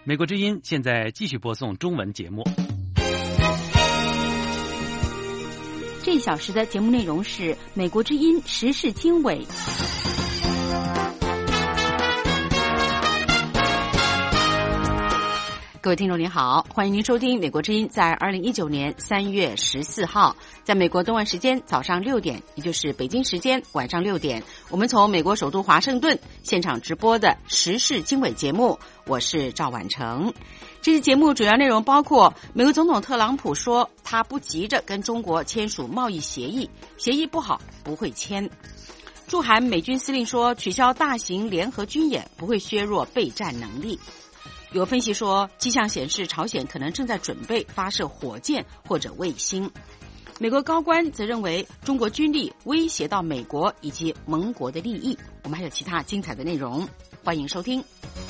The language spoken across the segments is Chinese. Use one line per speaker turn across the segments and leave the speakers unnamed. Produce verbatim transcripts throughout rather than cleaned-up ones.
美国之音现在继续播送中文节目。
这一小时的节目内容是美国之音时事经纬。各位听众您好，欢迎您收听美国之音在二零一九年三月十四号，在美国东岸时间早上六点，也就是北京时间晚上六点，我们从美国首都华盛顿现场直播的时事经纬节目，我是赵婉成。这期节目主要内容包括美国总统特朗普说他不急着跟中国签署贸易协议，协议不好不会签。驻韩美军司令说取消大型联合军演不会削弱备战能力。有分析说，迹象显示朝鲜可能正在准备发射火箭或者卫星。美国高官则认为，中国军力威胁到美国以及盟国的利益。我们还有其他精彩的内容，欢迎收听。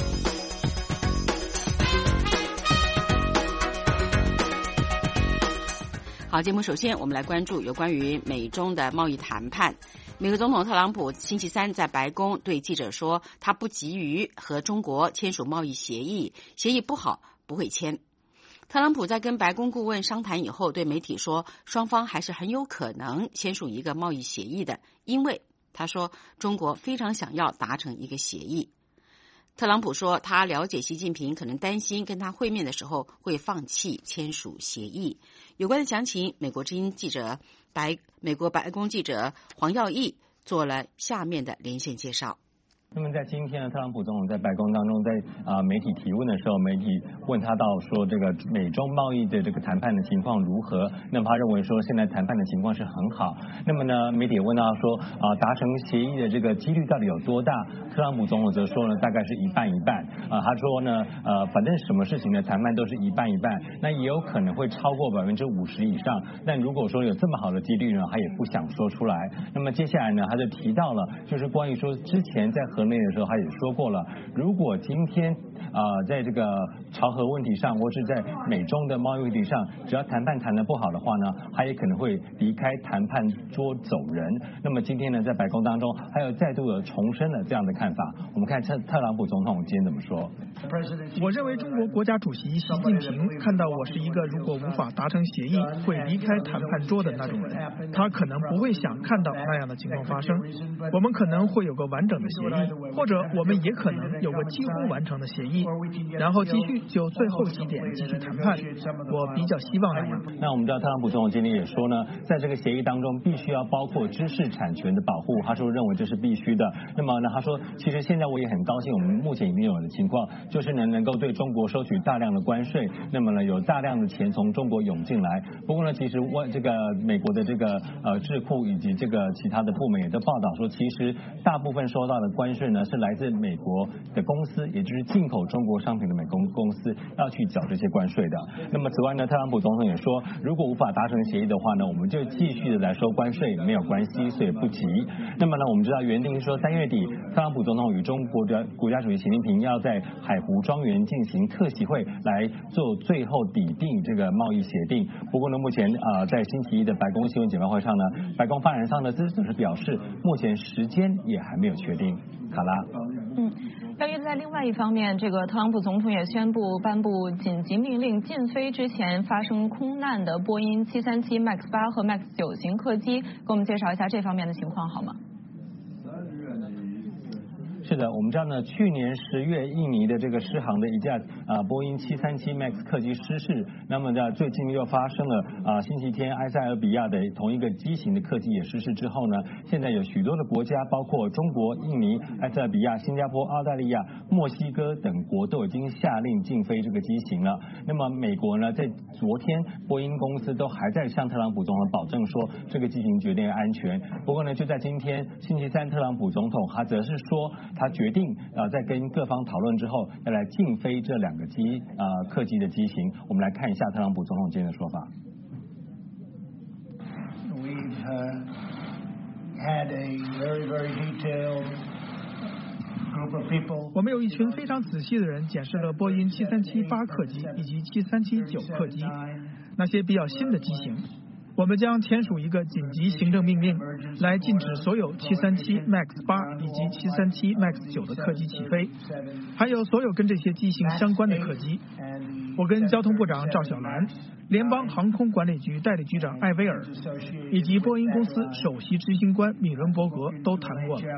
好，节目首先我们来关注有关于美中的贸易谈判。美国总统特朗普星期三在白宫对记者说，他不急于和中国签署贸易协议，协议不好不会签。特朗普在跟白宫顾问商谈以后，对媒体说，双方还是很有可能签署一个贸易协议的，因为他说中国非常想要达成一个协议。特朗普说，他了解习近平可能担心跟他会面的时候会放弃签署协议。有关的详情，美国之音记者白美国白宫记者黄耀义做了下面的连线介绍。
那么在今天呢，特朗普总统在白宫当中，在啊、呃、媒体提问的时候，媒体问他到说这个美中贸易的这个谈判的情况如何？那么他认为说现在谈判的情况是很好。那么呢，媒体也问到说啊、呃、达成协议的这个几率到底有多大？特朗普总统则说呢，大概是一半一半。啊、呃，他说呢，呃，反正什么事情的谈判都是一半一半，那也有可能会超过百分之五十以上。但如果说有这么好的几率呢，他也不想说出来。那么接下来呢，他就提到了，就是关于说之前在和内的时候，他也说过了，如果今天啊、呃，在这个朝核问题上，或是在美中的贸易问题上，只要谈判谈得不好的话呢，他也可能会离开谈判桌走人。那么今天呢，在白宫当中，还有再度的重申了这样的看法。我们看特特朗普总统今天怎么说。
我认为中国国家主席习近平看到我是一个如果无法达成协议会离开谈判桌的那种人，他可能不会想看到那样的情况发生。我们可能会有个完整的协议，或者我们也可能有个几乎完成的协议，然后继续就最后几点继续谈判。我比较希望那样。
那我们知道特朗普总统今天也说呢，在这个协议当中必须要包括知识产权的保护，他说认为这是必须的。那么呢，他说其实现在我也很高兴，我们目前已经有的情况就是呢能够对中国收取大量的关税，那么呢有大量的钱从中国涌进来。不过呢，其实我这个美国的这个呃智库以及这个其他的部门也都报道说，其实大部分收到的关税呢是来自美国的公司，也就是进口中国商品的美公公司要去缴这些关税的。那么此外呢，特朗普总统也说，如果无法达成协议的话呢，我们就继续的来收关税，没有关系，所以不急。那么呢，我们知道原定说三月底，特朗普总统与中国的国家主席习近平要在海湖庄园进行特席会，来做最后抵定这个贸易协定。不过呢，目前啊、呃，在星期一的白宫新闻简报会上呢，白宫发言人桑德斯则是表示，目前时间也还没有确定。卡拉。
嗯，要约在另外一方面，这个特朗普总统也宣布颁布紧急命令，禁飞之前发生空难的波音七三七 MAX 八和 MAX 九型客机。给我们介绍一下这方面的情况好吗？
是的，我们知道呢，去年十月印尼的这个失航的一架啊、呃、波音七三七 MAX 客机失事，那么呢最近又发生了啊、呃、星期天埃塞俄比亚的同一个机型的客机也失事之后呢，现在有许多的国家，包括中国、印尼、埃塞俄比亚、新加坡、澳大利亚、墨西哥等国都已经下令禁飞这个机型了。那么美国呢，在昨天波音公司都还在向特朗普总统保证说这个机型绝对安全。不过呢，就在今天星期三，特朗普总统他则是说，他决定啊、呃，在跟各方讨论之后，要来禁飞这两个机啊、呃、客机的机型。我们来看一下特朗普总统今天的说法。
We've uh, had a very very detailed group of people.
我们有一群非常仔细的人检视了波音七三七八客机以及七三七九客机，那些比较新的机型。 我们将签署一个紧急行政命令，来禁止所有七三七 MAX 八以及七三七 MAX 九的客机起飞，还有所有跟这些机型相关的客机。我跟交通部长赵小兰、联邦航空管理局代理局长艾薇尔以及波音公司首席执行官米伦伯格都谈过了。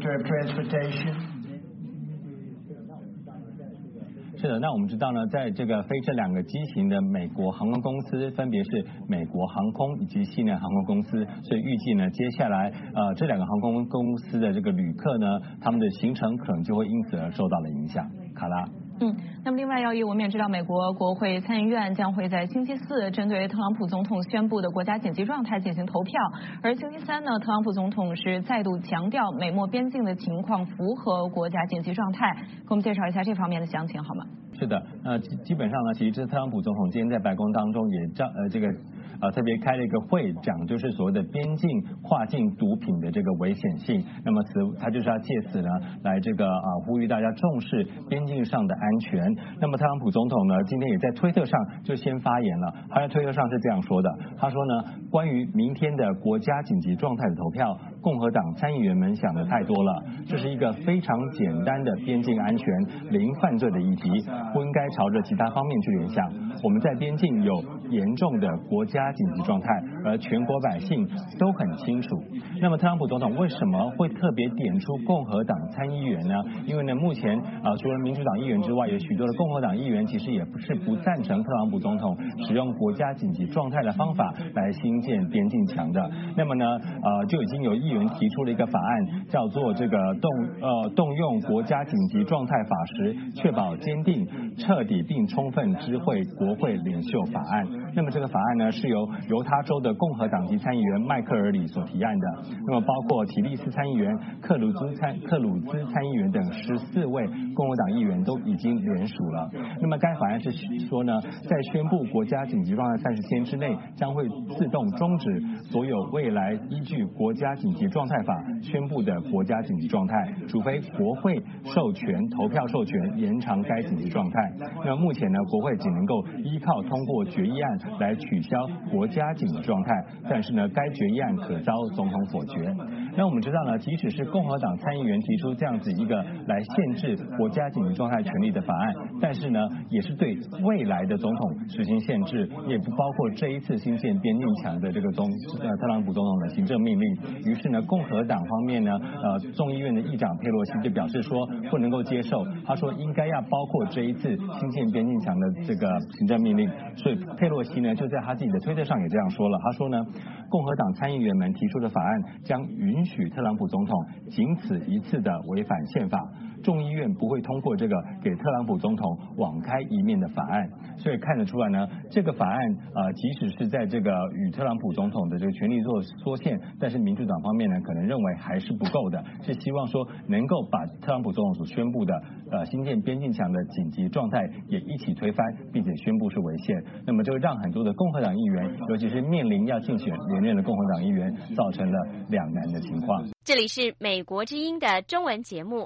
是的，那我们知道呢，在这个飞这两个机型的美国航空公司分别是美国航空以及西南航空公司，所以预计呢，接下来呃这两个航空公司的这个旅客呢，他们的行程可能就会因此而受到了影响。卡拉。
嗯，那么另外，要一我们也知道，美国国会参议院将会在星期四针对特朗普总统宣布的国家紧急状态进行投票，而星期三呢，特朗普总统是再度强调美墨边境的情况符合国家紧急状态，给我们介绍一下这方面的详情好吗？
是的，呃，基本上呢，其实这特朗普总统今天在白宫当中也召呃这个呃特别开了一个会，讲就是所谓的边境跨境毒品的这个危险性。那么此他就是要借此呢来这个啊、呃、呼吁大家重视边境上的安全。那么特朗普总统呢今天也在推特上就先发言了，他在推特上是这样说的，他说呢，关于明天的国家紧急状态的投票，共和党参议员们想的太多了，这是一个非常简单的边境安全、零犯罪的议题，不应该朝着其他方面去联想。我们在边境有严重的国家紧急状态，而全国百姓都很清楚。那么特朗普总统为什么会特别点出共和党参议员呢？因为呢，目前啊、呃、除了民主党议员之外，有许多的共和党议员其实也不是不赞成特朗普总统使用国家紧急状态的方法来兴建边境墙的。那么呢，呃就已经有议员提出了一个法案，叫做这个动呃动用国家紧急状态法时，确保坚定、彻底并充分知会国会领袖法案。那么这个法案呢，是由犹他州的共和党籍参议员迈克尔里所提案的。那么包括提利斯参议员、克鲁兹参克鲁兹参议员等十四位共和党议员都已经联署了。那么该法案是说呢，在宣布国家紧急状态三十天之内，将会自动终止所有未来依据国家紧急状态法宣布的国家紧急状态，除非国会授权投票授权延长该紧急状态。那么目前呢，国会只能够依靠通过决议案来取消国家紧急状态，但是呢，该决议案可遭总统否决。那我们知道呢，即使是共和党参议员提出这样子一个来限制国家紧急状态权利的法案，但是呢，也是对未来的总统实行限制，也不包括这一次新建边境墙的这个总呃特朗普总统的行政命令。于是呢，共和党方面呢，呃众议院的议长佩洛西就表示说不能够接受，他说应该要包括这一次新建边境墙的这个行政命令。所以佩洛西呢就在他自己的推特上也这样说了，他说呢，共和党参议员们提出的法案将允许特朗普总统仅此一次的违反宪法，众议院不会通过这个给特朗普总统网开一面的法案。所以看得出来呢，这个法案呃即使是在这个与特朗普总统的这个权力做缩限，但是民主党方面呢可能认为还是不够的，是希望说能够把特朗普总统所宣布的呃新建边境墙的紧急状态也一起推翻，并且宣布是违宪。那么就让很多的共和党议员，尤其是面临要竞选连任的共和党议员，造成了两难的情况。
这里是美国之音的中文节目。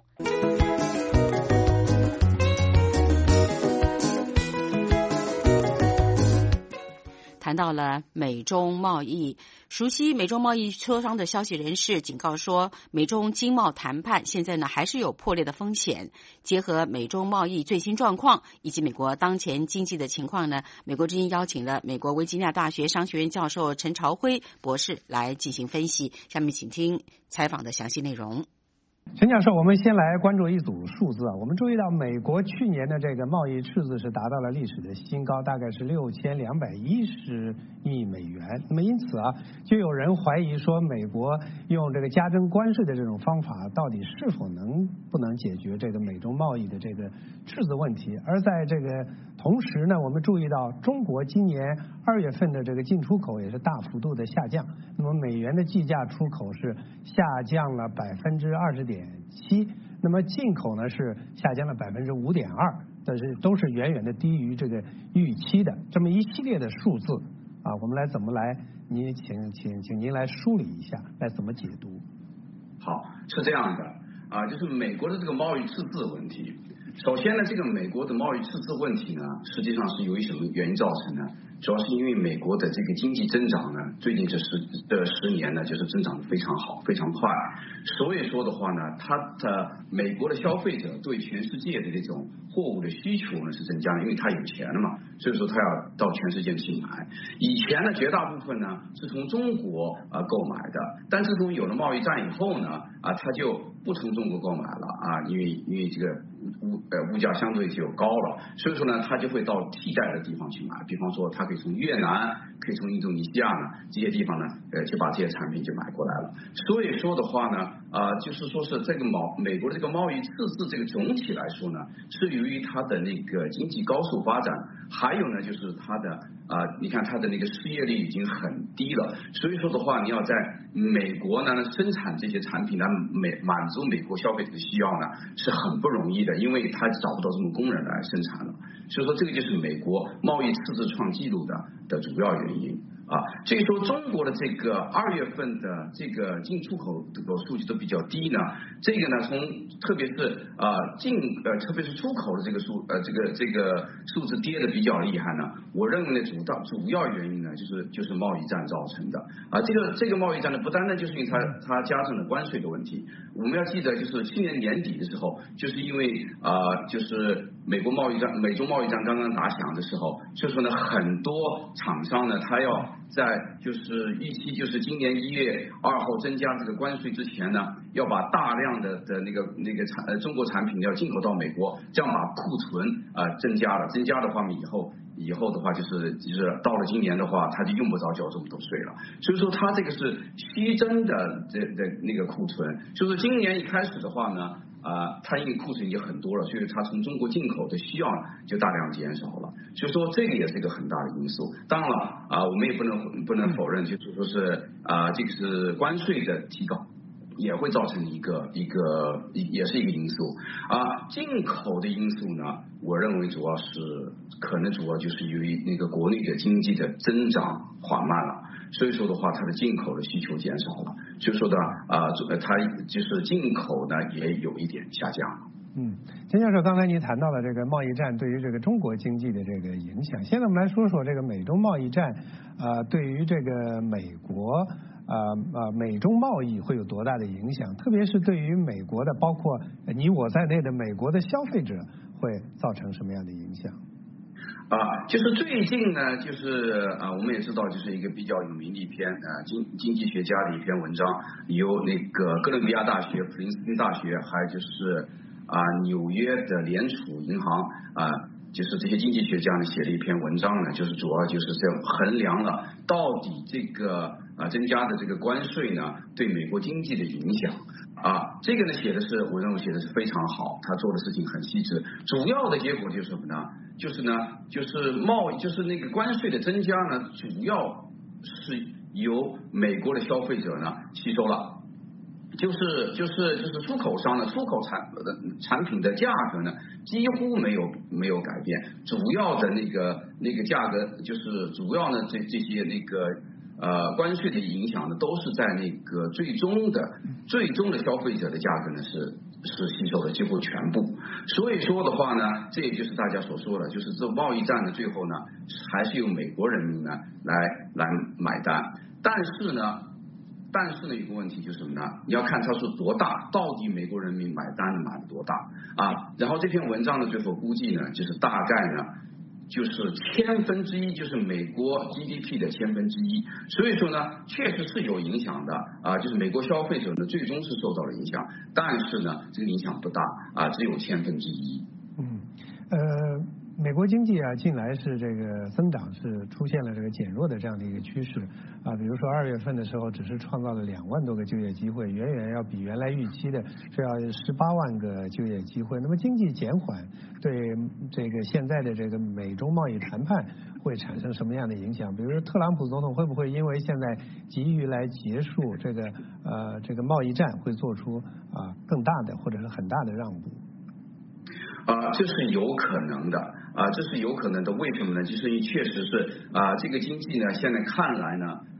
谈到了美中贸易，熟悉美中贸易磋商的消息人士警告说，美中经贸谈判现在呢还是有破裂的风险。结合美中贸易最新状况以及美国当前经济的情况呢，美国之音邀请了美国维吉尼亚大学商学院教授陈朝辉博士来进行分析。下面请听采访的详细内容。
陈教授，我们先来关注一组数字啊。我们注意到美国去年的这个贸易赤字是达到了历史的新高，大概是六千两百一十亿美元。那么因此啊，就有人怀疑说，美国用这个加征关税的这种方法，到底是否能不能解决这个美中贸易的这个赤字问题？而在这个同时呢，我们注意到中国今年二月份的这个进出口也是大幅度的下降，那么美元的计价出口是下降了百分之二十点七，那么进口呢是下降了百分之五点二，但是都是远远的低于这个预期的。这么一系列的数字啊，我们来怎么来？您请请请您来梳理一下，来怎么解读？
好，是这样的啊，就是美国的这个贸易赤字问题。 首先呢，这个美国的贸易赤字问题呢，实际上是由于什么原因造成的？主要是因为美国的这个经济增长呢，最近这十这十年呢，就是增长的非常好，非常快。所以说的话呢，它的美国的消费者对全世界的这种货物的需求呢是增加的，因为他有钱了嘛，所以说他要到全世界去买。以前呢，绝大部分呢是从中国呃购买的，但自从有了贸易战以后呢，啊，他就不从中国购买了啊，因为因为这个物呃物价相对就高了，所以说呢，他就会到替代的地方去买，比方说他可以从越南，可以从印度尼西亚呢这些地方呢，呃，就把这些产品就买过来了。所以说的话呢，啊、呃，就是说是这个贸美国的这个贸易赤字，这个总体来说呢，是由于它的那个经济高速发展，还有呢就是它的啊、呃，你看它的那个失业率已经很低了，所以说的话，你要在美国呢生产这些产品来美满足美国消费者的需要呢，是很不容易的，因为他找不到这种工人来生产了。所以说这个就是美国贸易赤字创纪录的的主要原因。啊，至于说中国的这个二月份的这个进出口这个数据都比较低呢，这个呢从特别是啊、呃、进呃特别是出口的这个数呃这个这个数字跌的比较厉害呢，我认为呢主要主要原因呢就是就是贸易战造成的啊，这个这个贸易战呢不单单就是因为它它加上了关税的问题，我们要记得就是去年年底的时候，就是因为啊、呃、就是美国贸易战美中贸易战刚刚打响的时候，所以说呢很多厂商呢他要在就是预期就是今年一月二号增加这个关税之前呢，要把大量的的那个那个产呃中国产品要进口到美国，这样把库存啊、呃、增加了，增加的话呢以后以后的话就是就是到了今年的话，他就用不着交这么多税了。所以说它这个是虚增的这的那个库存，就是今年一开始的话呢。啊，它因为库存已经很多了，所以它从中国进口的需要就大量减少了，所以说这个也是一个很大的因素。当然了，啊，我们也不能不能否认，就是说是啊，这个是关税的提高。也会造成一个一个也是一个因素啊，进口的因素呢，我认为主要是可能主要就是由于那个国内的经济的增长缓慢了，所以说的话，它的进口的需求减少了，所以说的啊，它就是进口呢也有一点下降。
嗯，金教授，刚才您谈到了这个贸易战对于这个中国经济的这个影响，现在我们来说说这个美中贸易战啊、呃，对于这个美国啊啊、呃、美中贸易会有多大的影响？特别是对于美国的，包括你我在内的美国的消费者，会造成什么样的影响？
啊，就是最近呢，就是啊，我们也知道，就是一个比较有名的一篇啊经经济学家的一篇文章，由那个哥伦比亚大学、普林斯顿大学，还有就是啊纽约的联储银行啊，就是这些经济学家呢写了一篇文章呢，就是主要就是这样衡量了到底这个啊增加的这个关税呢对美国经济的影响。啊，这个呢写的是我认为写的是非常好，他做的事情很细致。主要的结果就是什么呢？就是呢，就是贸易，就是那个关税的增加呢，主要是由美国的消费者呢吸收了，就是就是就是出口商呢，出口产产品的价格呢几乎没有没有改变，主要的那个那个价格就是主要呢这这些那个。呃，关税的影响呢，都是在那个最终的最终的消费者的价格呢是是吸收的几乎全部。所以说的话呢，这也就是大家所说的，就是这贸易战的最后呢，还是由美国人民呢来来买单。但是呢，但是呢，有个问题就是什么呢？你要看它是多大，到底美国人民买单的买的多大啊？然后这篇文章的最后估计呢，就是大概呢。就是千分之一，就是美国 G D P 的千分之一，所以说呢，确实是有影响的啊。就是美国消费者呢，最终是受到了影响，但是呢，这个影响不大啊，只有千分之一。
嗯，呃。美国经济啊，近来是这个增长是出现了这个减弱的这样的一个趋势啊。比如说二月份的时候，只是创造了两万多个就业机会，远远要比原来预期的是要十八万个就业机会。那么经济减缓对这个现在的这个美中贸易谈判会产生什么样的影响？比如说特朗普总统会不会因为现在急于来结束这个呃这个贸易战，会做出啊更大的或者是很大的让步？
啊，这是有可能的啊，这是有可能的。为什么呢？就是因为确实是啊，这个经济呢，现在看来呢，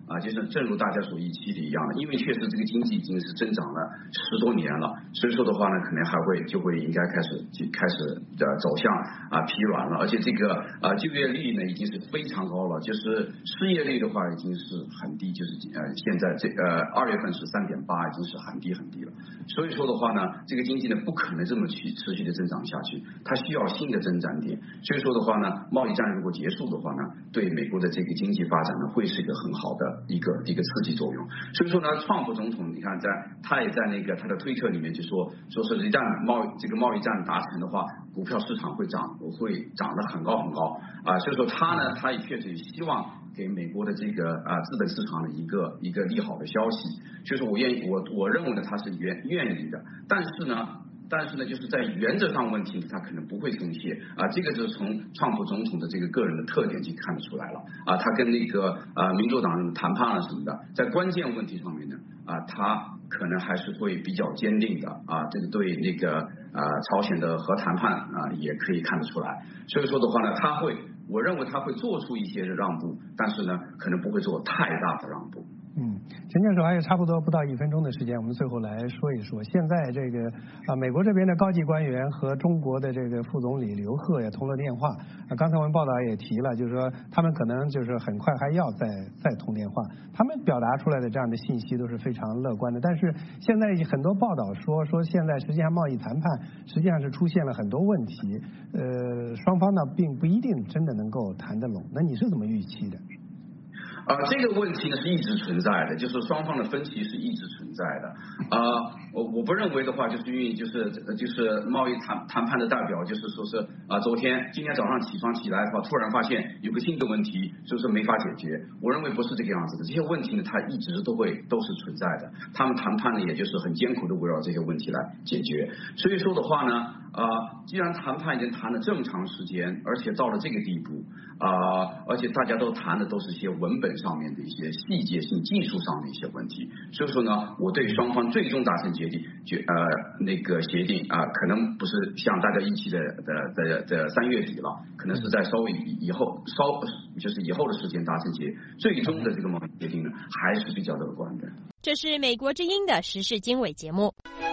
啊，就是正如大家所预期的一样的，因为确实这个经济已经是增长了十多年了，所以说的话呢，可能还会就会应该开始就开始呃走向啊疲软了，而且这个啊就业率呢已经是非常高了，就是失业率的话已经是很低，就是呃现在这呃二月份是三点八，已经是很低很低了。所以说的话呢，这个经济呢不可能这么去持续的增长下去，它需要新的增长点。所以说的话呢，贸易战如果结束的话呢，对美国的这个经济发展呢会是一个很好的一个一个刺激作用。所以说呢，川普总统你看在他也在那个他的推特里面就说，说是一旦贸易这个贸易战达成的话，股票市场会涨会涨得很高很高啊。所以说他呢，他也确实希望给美国的这个啊资本市场的一个一个利好的消息。所以说我愿意我我认为呢他是愿愿意的，但是呢。但是呢，就是在原则上问题，他可能不会松懈啊，这个就是从川普总统的这个个人的特点就看得出来了啊，他跟那个啊民主党人谈判啊什么的，在关键问题上面呢啊，他可能还是会比较坚定的啊，这个对那个啊朝鲜的核谈判啊也可以看得出来，所以说的话呢，他会，我认为他会做出一些让步，但是呢，可能不会做太大的让步。
嗯，陈教授还有差不多不到一分钟的时间，我们最后来说一说，现在这个啊，美国这边的高级官员和中国的这个副总理刘鹤也通了电话啊。刚才我们报道也提了，就是说他们可能就是很快还要再再通电话，他们表达出来的这样的信息都是非常乐观的。但是现在很多报道说说现在实际上贸易谈判实际上是出现了很多问题，呃，双方呢并不一定真的能够谈得拢。那你是怎么预期的？
啊、呃，这个问题呢是一直存在的，就是双方的分歧是一直存在的。啊、呃，我我不认为的话，就是因为就是就是贸易谈谈判的代表，就是说是啊、呃，昨天今天早上起床起来的话，突然发现有个新的问题，就是没法解决。我认为不是这个样子的，这些问题呢，它一直都会都是存在的。他们谈判呢，也就是很艰苦的围绕这些问题来解决。所以说的话呢，啊、呃，既然谈判已经谈了这么长时间，而且到了这个地步。啊、呃，而且大家都谈的都是一些文本上面的一些细节性、技术上的一些问题，所以说呢，我对双方最终达成决定决呃那个协定啊、呃，可能不是像大家预期的的的的三月底了，可能是在稍微以后稍就是以后的时间达成结，最终的这个贸易协定呢，还是比较乐观的。
这是美国之音的时事经纬节目。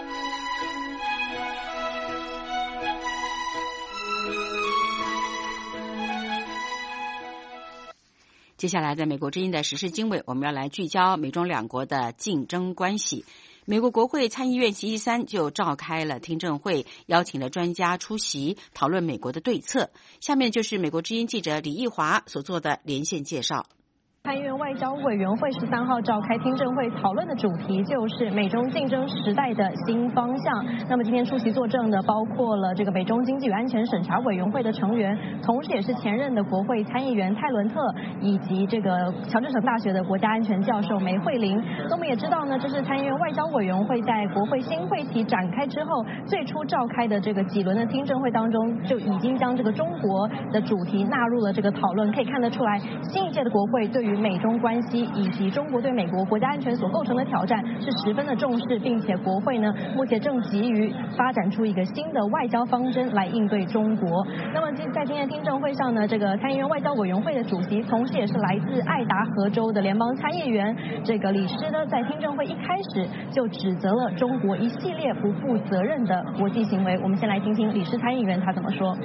接下来，在美国之音的时事经纬，我们要来聚焦美中两国的竞争关系。美国国会参议院星期三就召开了听证会，邀请了专家出席，讨论美国的对策。下面就是美国之音记者李义华所做的连线介绍。
参议院外交委员会十三号召开听证会，讨论的主题就是美中竞争时代的新方向。那么今天出席作证的包括了这个美中经济与安全审查委员会的成员，同时也是前任的国会参议员泰伦特，以及这个乔治城大学的国家安全教授梅惠玲。那我们也知道呢，这是参议院外交委员会在国会新会期展开之后，最初召开的这个几轮的听证会当中，就已经将这个中国的主题纳入了这个讨论。可以看得出来，新一届的国会对于美中关系以及中国对美国国家安全所构成的挑战是十分的重视，并且国会呢目前正急于发展出一个新的外交方针来应对中国。那么在今天的听证会上呢，这个参议院外交委员会的主席，同时也是来自爱达荷州的联邦参议员这个李师呢，在听证会一开始就指责了中国一系列不负责任的国际行为。我们先来听听李师参议员他怎么说。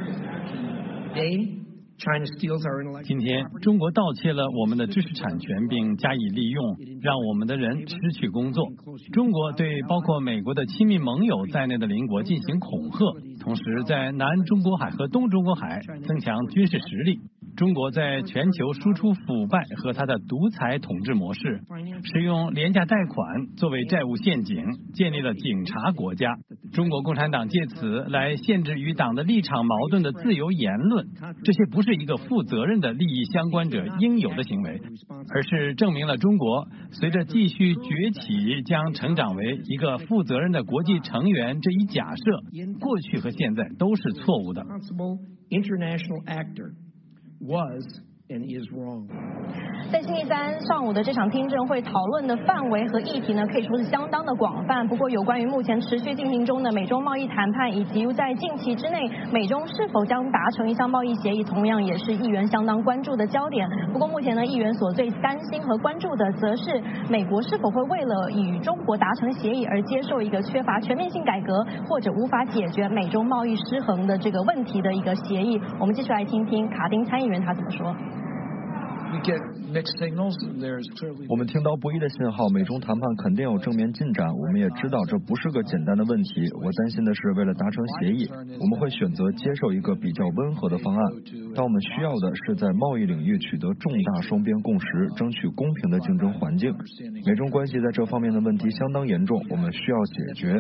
今天，中国盗窃了我们的知识产权，并加以利用，让我们的人失去工作。中国对包括美国的亲密盟友在内的邻国进行恐吓，同时在南中国海和东中国海增强军事实力。中国在全球输出腐败和它的独裁统治模式，使用廉价贷款作为债务陷阱，建立了警察国家。中国共产党借此来限制与党的立场矛盾的自由言论，这些不是一个负责任的利益相关者应有的行为，而是证明了中国随着继续崛起将成长为一个负责任的国际成员这一假设，过去和现在都是错误的。
International actor was
在星期三上午的这场听证会讨论的范围和议题呢，可以说是相当的广泛。不过，有关于目前持续进行中的美中贸易谈判，以及在近期之内美中是否将达成一项贸易协议，同样也是议员相当关注的焦点。不过，目前呢，议员所最担心和关注的，则是美国是否会为了与中国达成协议而接受一个缺乏全面性改革或者无法解决美中贸易失衡的这个问题的一个协议。我们继续来听听卡丁参议员他怎么说。
我们听到不一的信号，美中谈判肯定有正面进展。我们也知道这不是个简单的问题。我担心的是，为了达成协议，我们会选择接受一个比较温和的方案。但我们需要的是在贸易领域取得重大双边共识，争取公平的竞争环境。美中关系在这方面的问题相当严重，我们需要解决。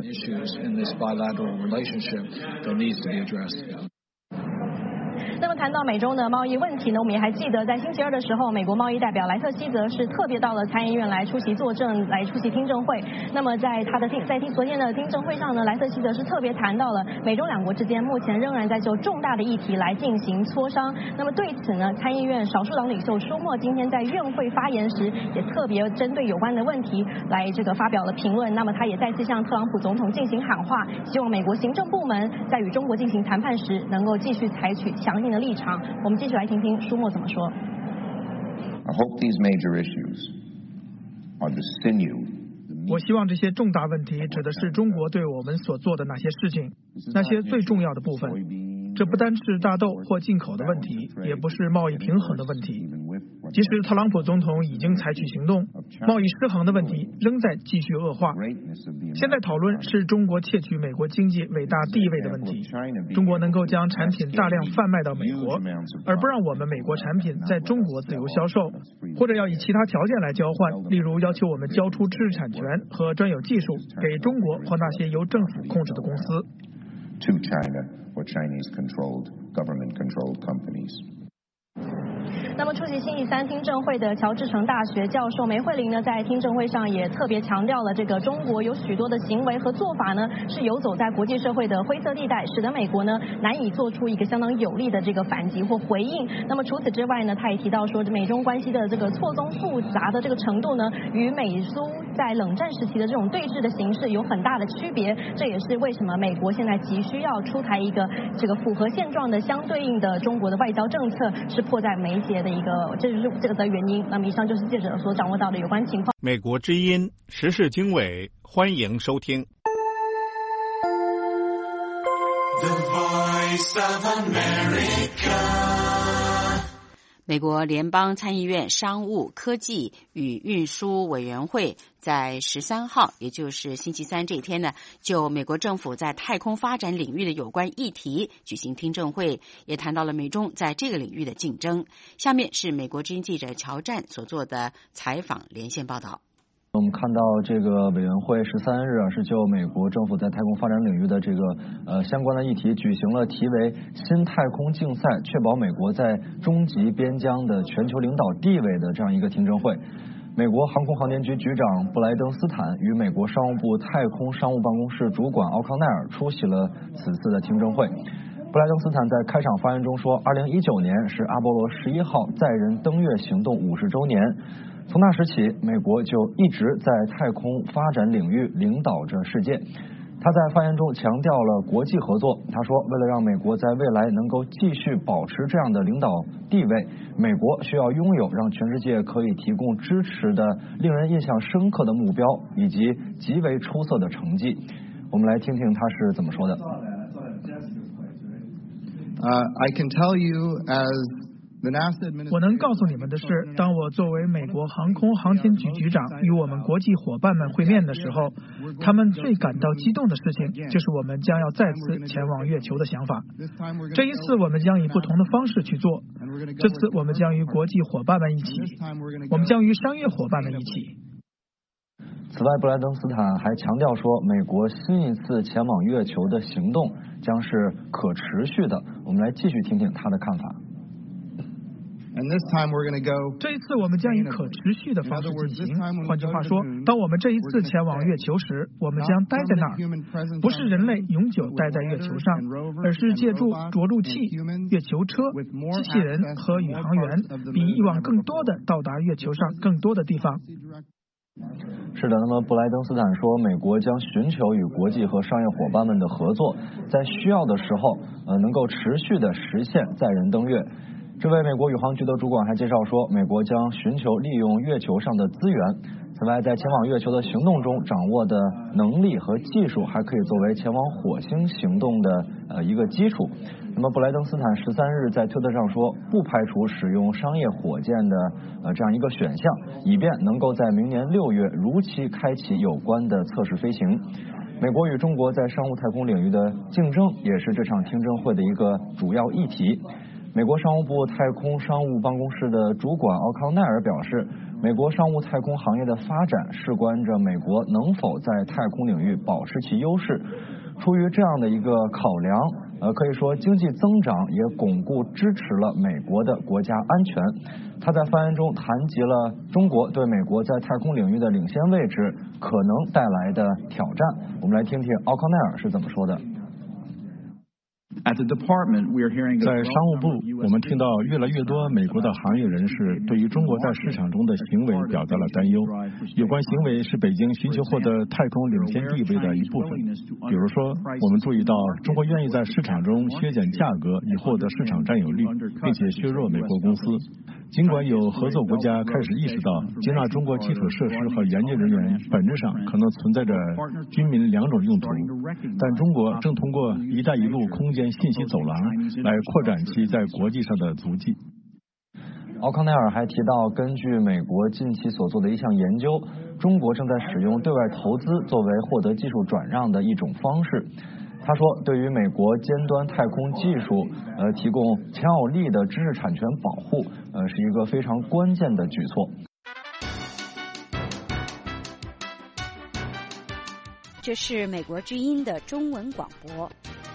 那么谈到美中的贸易问题呢，我们也还记得在星期二的时候，美国贸易代表莱特希泽是特别到了参议院来出席作证，来出席听证会。那么在他的听在听昨天的听证会上呢，莱特希泽是特别谈到了美中两国之间目前仍然在就重大的议题来进行磋商。那么对此呢，参议院少数党领袖舒默今天在院会发言时，也特别针对有关的问题来这个发表了评论。那么他也再次向特朗普总统进行喊话，希望美国行政部门在与中国进行谈判时，能够继续采取强硬的立场。我们继续来听听舒默怎么说。
I hope these major issues are the sinew
我希望这些重大问题指的是中国对我们所做的那些事情，那些最重要的部分。这不单是大豆或进口的问题，也不是贸易平衡的问题。即使特朗普总统已经采取行动，贸易失衡的问题仍在继续恶化。现在讨论是中国窃取美国经济伟大地位的问题。中国能够将产品大量贩卖到美国，而不让我们美国产品在中国自由销售，或者要以其他条件来交换，例如要求我们交出知识产权和专有技术给中国或那些由政府控制的公司。
to China or Chinese-controlled, government-controlled companies.
那么出席星期三听证会的乔治城大学教授梅惠玲呢，在听证会上也特别强调了，这个中国有许多的行为和做法呢，是游走在国际社会的灰色地带，使得美国呢难以做出一个相当有力的这个反击或回应。那么除此之外呢，他也提到说，美中关系的这个错综复杂的这个程度呢，与美苏在冷战时期的这种对峙的形式有很大的区别。这也是为什么美国现在急需要出台一个这个符合现状的相对应的中国的外交政策，是迫在眉睫的一个，这就是这个的原因。那么以上就是记者所掌握到的有关情况。
美国之音时事经纬，欢迎收听。
The Voice of America。美国联邦参议院商务、科技与运输委员会在十三号，也就是星期三这一天呢，就美国政府在太空发展领域的有关议题举行听证会，也谈到了美中在这个领域的竞争。下面是美国之音记者乔战所做的采访连线报道。
我们看到这个委员会十三日啊，是就美国政府在太空发展领域的这个呃相关的议题举行了题为新太空竞赛，确保美国在终极边疆的全球领导地位的这样一个听证会。美国航空航天局局长布莱登斯坦与美国商务部太空商务办公室主管奥康奈尔出席了此次的听证会。布莱登斯坦在开场发言中说，二零一九年是阿波罗十一号载人登月行动五十周年。从那时起，美国就一直在太空发展领域领导着世界。他在发言中强调了国际合作。他说，为了让美国在未来能够继续保持这样的领导地位，美国需要拥有让全世界可以提供支持的令人印象深刻的目标以及极为出色的成绩。我们来听听他是怎么说的。
Uh, I can tell you as
我能告诉你们的是，当我作为美国航空航天局局长与我们国际伙伴们会面的时候，他们最感到激动的事情就是我们将要再次前往月球的想法。这一次我们将以不同的方式去做，这次我们将与国际伙伴们一起，我们将与商业伙伴们一起。
此外，布莱登斯坦还强调说，美国新一次前往月球的行动将是可持续的。我们来继续听听他的看法。
And this time we're going to go.
这一次我们将以可持续的方式进行。换句话说，当我们这一次前往月球时，我们将待在那儿，不是人类永久待在月球上，而是借助着陆器、月球车、机器人和宇航员，比以往更多的到达月球上更多的地方。
是的，那么布莱登斯坦说，美国将寻求与国际和商业伙伴们的合作，在需要的时候，呃，能够持续的实现载人登月。这位美国宇航局的主管还介绍说，美国将寻求利用月球上的资源。此外，在前往月球的行动中掌握的能力和技术，还可以作为前往火星行动的呃一个基础。那么，布莱登斯坦十三日在推特上说，不排除使用商业火箭的呃这样一个选项，以便能够在明年六月如期开启有关的测试飞行。美国与中国在商务太空领域的竞争，也是这场听证会的一个主要议题。美国商务部太空商务办公室的主管奥康奈尔表示，美国商务太空行业的发展事关着美国能否在太空领域保持其优势。出于这样的一个考量，呃，可以说经济增长也巩固支持了美国的国家安全。他在发言中谈及了中国对美国在太空领域的领先位置可能带来的挑战。我们来听听奥康奈尔是怎么说的。
在商务部，我们听到越来越多美国的行业人士对于中国在市场中的行为表达了担忧。有关行为是北京寻求获得太空领先地位的一部分。比如说，我们注意到中国愿意在市场中削减价格以获得市场占有率，并且削弱美国公司。尽管有合作国家开始意识到接纳中国基础设施和研究人员本质上可能存在着军民两种用途，但中国正通过“一带一路”空间信息走廊来扩展其在国际上的足迹。
奥康奈尔还提到，根据美国近期所做的一项研究，中国正在使用对外投资作为获得技术转让的一种方式。他说，对于美国尖端太空技术呃提供强有力的知识产权保护，呃是一个非常关键的举措。
这是美国之音的中文广播。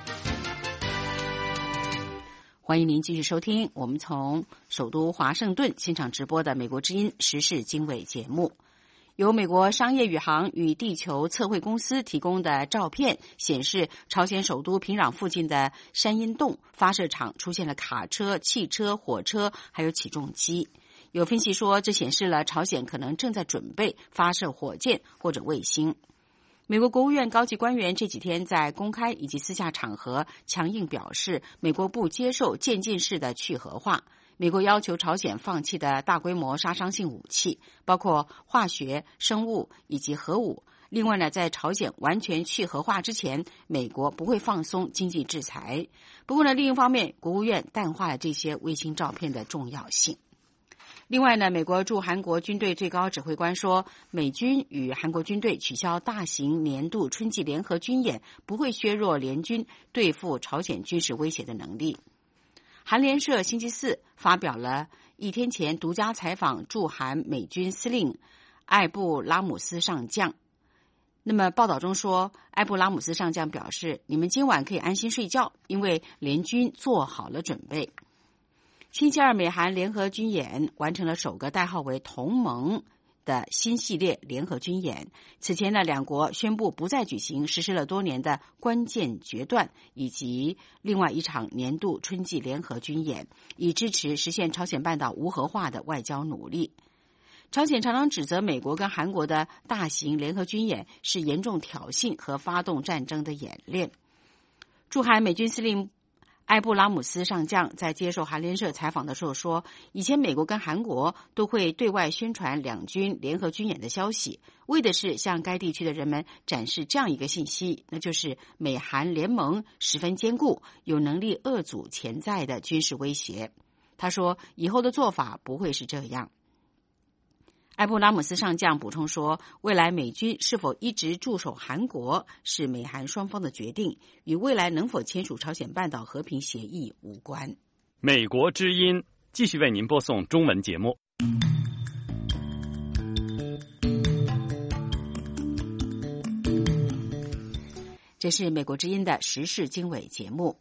欢迎您继续收听我们从首都华盛顿现场直播的美国之音时事经纬节目。由美国商业宇航与地球测绘公司提供的照片显示，朝鲜首都平壤附近的山阴洞发射场出现了卡车、汽车、火车还有起重机。有分析说，这显示了朝鲜可能正在准备发射火箭或者卫星。美国国务院高级官员这几天在公开以及私下场合强硬表示，美国不接受渐进式的去核化。美国要求朝鲜放弃的大规模杀伤性武器，包括化学、生物以及核武。另外呢，在朝鲜完全去核化之前，美国不会放松经济制裁。不过呢，另一方面，国务院淡化了这些卫星照片的重要性。另外呢，美国驻韩国军队最高指挥官说，美军与韩国军队取消大型年度春季联合军演，不会削弱联军对付朝鲜军事威胁的能力。韩联社星期四发表了一天前独家采访驻韩美军司令艾布拉姆斯上将。那么报道中说，艾布拉姆斯上将表示，你们今晚可以安心睡觉，因为联军做好了准备。星期二，美韩联合军演完成了首个代号为同盟的新系列联合军演。此前呢，两国宣布不再举行实施了多年的关键决断以及另外一场年度春季联合军演，以支持实现朝鲜半岛无核化的外交努力。朝鲜常常指责美国跟韩国的大型联合军演是严重挑衅和发动战争的演练。驻韩美军司令埃布拉姆斯上将在接受韩联社采访的时候说，以前美国跟韩国都会对外宣传两军联合军演的消息，为的是向该地区的人们展示这样一个信息，那就是美韩联盟十分坚固，有能力遏阻潜在的军事威胁。他说，以后的做法不会是这样。埃布拉姆斯上将补充说，未来美军是否一直驻守韩国是美韩双方的决定，与未来能否签署朝鲜半岛和平协议无关。
美国之音继续为您播送中文节目。
这是美国之音的时事经纬节目。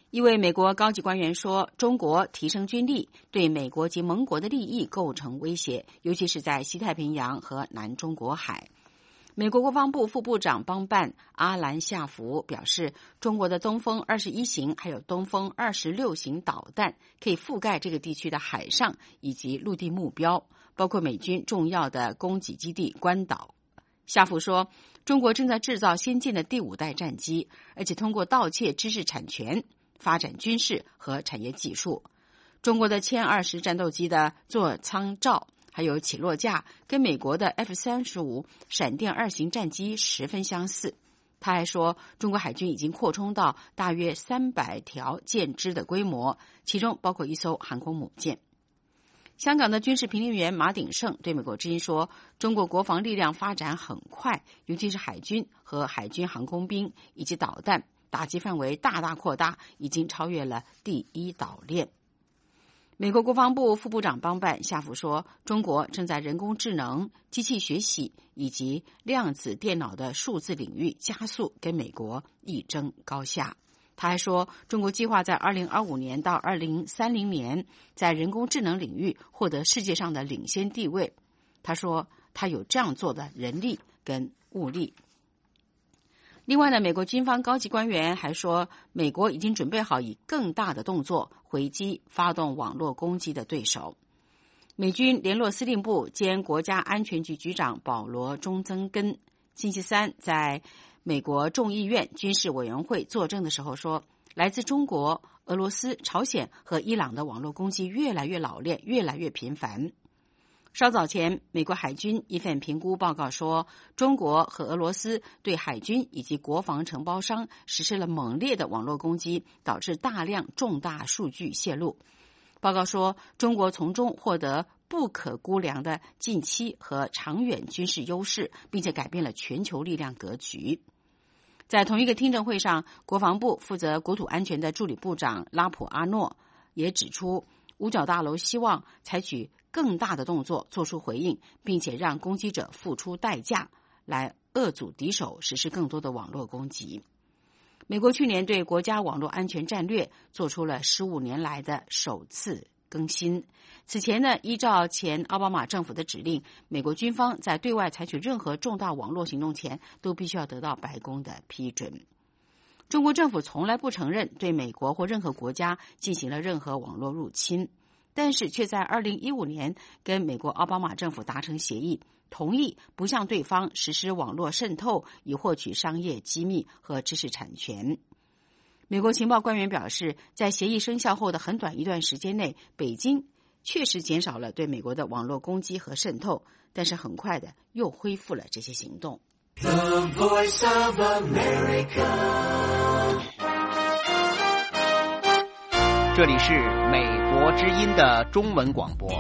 一位美国高级官员说，中国提升军力对美国及盟国的利益构成威胁，尤其是在西太平洋和南中国海。美国国防部副部长邦办阿兰夏福表示，中国的东风二十一型还有东风二十六型导弹可以覆盖这个地区的海上以及陆地目标，包括美军重要的供给基地关岛。夏福说，中国正在制造先进的第五代战机，而且通过盗窃知识产权发展军事和产业技术。中国的歼二十战斗机的座舱罩还有起落架跟美国的 F 三十五闪电二型战机十分相似。他还说，中国海军已经扩充到大约三百条舰只的规模，其中包括一艘航空母舰。香港的军事评论员马鼎盛对美国之音说，中国国防力量发展很快，尤其是海军和海军航空兵以及导弹打击范围大大扩大，已经超越了第一岛链。美国国防部副部长邦办夏福说，中国正在人工智能、机器学习以及量子电脑的数字领域加速跟美国一争高下。他还说，中国计划在二零二五年到二零三零年在人工智能领域获得世界上的领先地位。他说，他有这样做的人力跟物力。另外呢，美国军方高级官员还说，美国已经准备好以更大的动作回击发动网络攻击的对手。美军联络司令部兼国家安全局局长保罗·中曾根星期三在美国众议院军事委员会作证的时候说，来自中国、俄罗斯、朝鲜和伊朗的网络攻击越来越老练，越来越频繁。稍早前，美国海军一份评估报告说，中国和俄罗斯对海军以及国防承包商实施了猛烈的网络攻击，导致大量重大数据泄露。报告说，中国从中获得不可估量的近期和长远军事优势，并且改变了全球力量格局。在同一个听证会上，国防部负责国土安全的助理部长拉普阿诺也指出，五角大楼希望采取更大的动作做出回应，并且让攻击者付出代价，来遏阻敌手实施更多的网络攻击。美国去年对国家网络安全战略做出了十五年来的首次更新。此前呢，依照前奥巴马政府的指令，美国军方在对外采取任何重大网络行动前，都必须要得到白宫的批准。中国政府从来不承认对美国或任何国家进行了任何网络入侵，但是却在二零一五年跟美国奥巴马政府达成协议，同意不向对方实施网络渗透，以获取商业机密和知识产权。美国情报官员表示，在协议生效后的很短一段时间内，北京确实减少了对美国的网络攻击和渗透，但是很快的又恢复了这些行动。The Voice of America，
这里是美国之音的中文广播。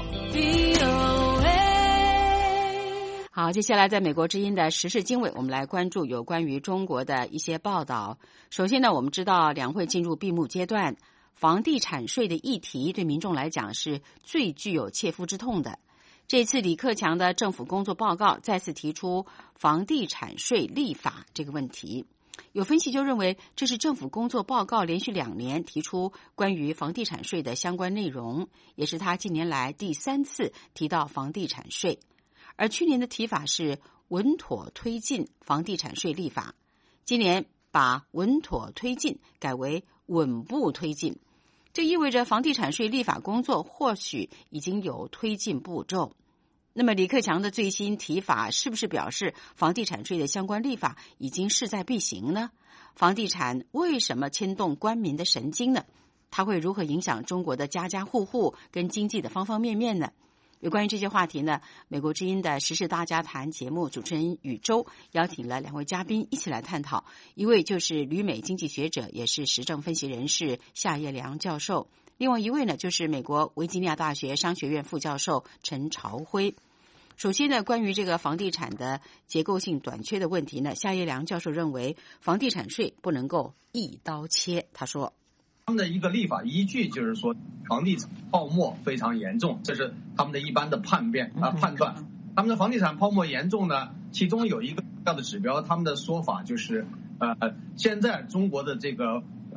好，接下来在美国之音的时事经纬，我们来关注有关于中国的一些报道。首先呢，我们知道两会进入闭幕阶段，房地产税的议题对民众来讲是最具有切肤之痛的。这次李克强的政府工作报告再次提出房地产税立法这个问题。有分析就认为，这是政府工作报告连续两年提出关于房地产税的相关内容，也是他近年来第三次提到房地产税。而去年的提法是稳妥推进房地产税立法，今年把稳妥推进改为稳步推进，这意味着房地产税立法工作或许已经有推进步骤。那么李克强的最新提法是不是表示房地产税的相关立法已经势在必行呢？房地产为什么牵动官民的神经呢？它会如何影响中国的家家户户跟经济的方方面面呢？有关于这些话题呢，美国之音的时事大家谈节目主持人宇宙邀请了两位嘉宾一起来探讨，一位就是旅美经济学者也是时政分析人士夏叶良教授，另外一位呢就是美国维吉尼亚大学商学院副教授陈朝辉。首先呢，关于这个房地产的结构性短缺的问题呢，夏叶良教授认为房地产税不能够一刀切。他说，
他们的一个立法依据就是说，房地产泡沫非常严重，这是他们的一般的判辩啊、呃、判断。他们的房地产泡沫严重呢，其中有一个重要的指标，他们的说法就是，呃，现在中国的这个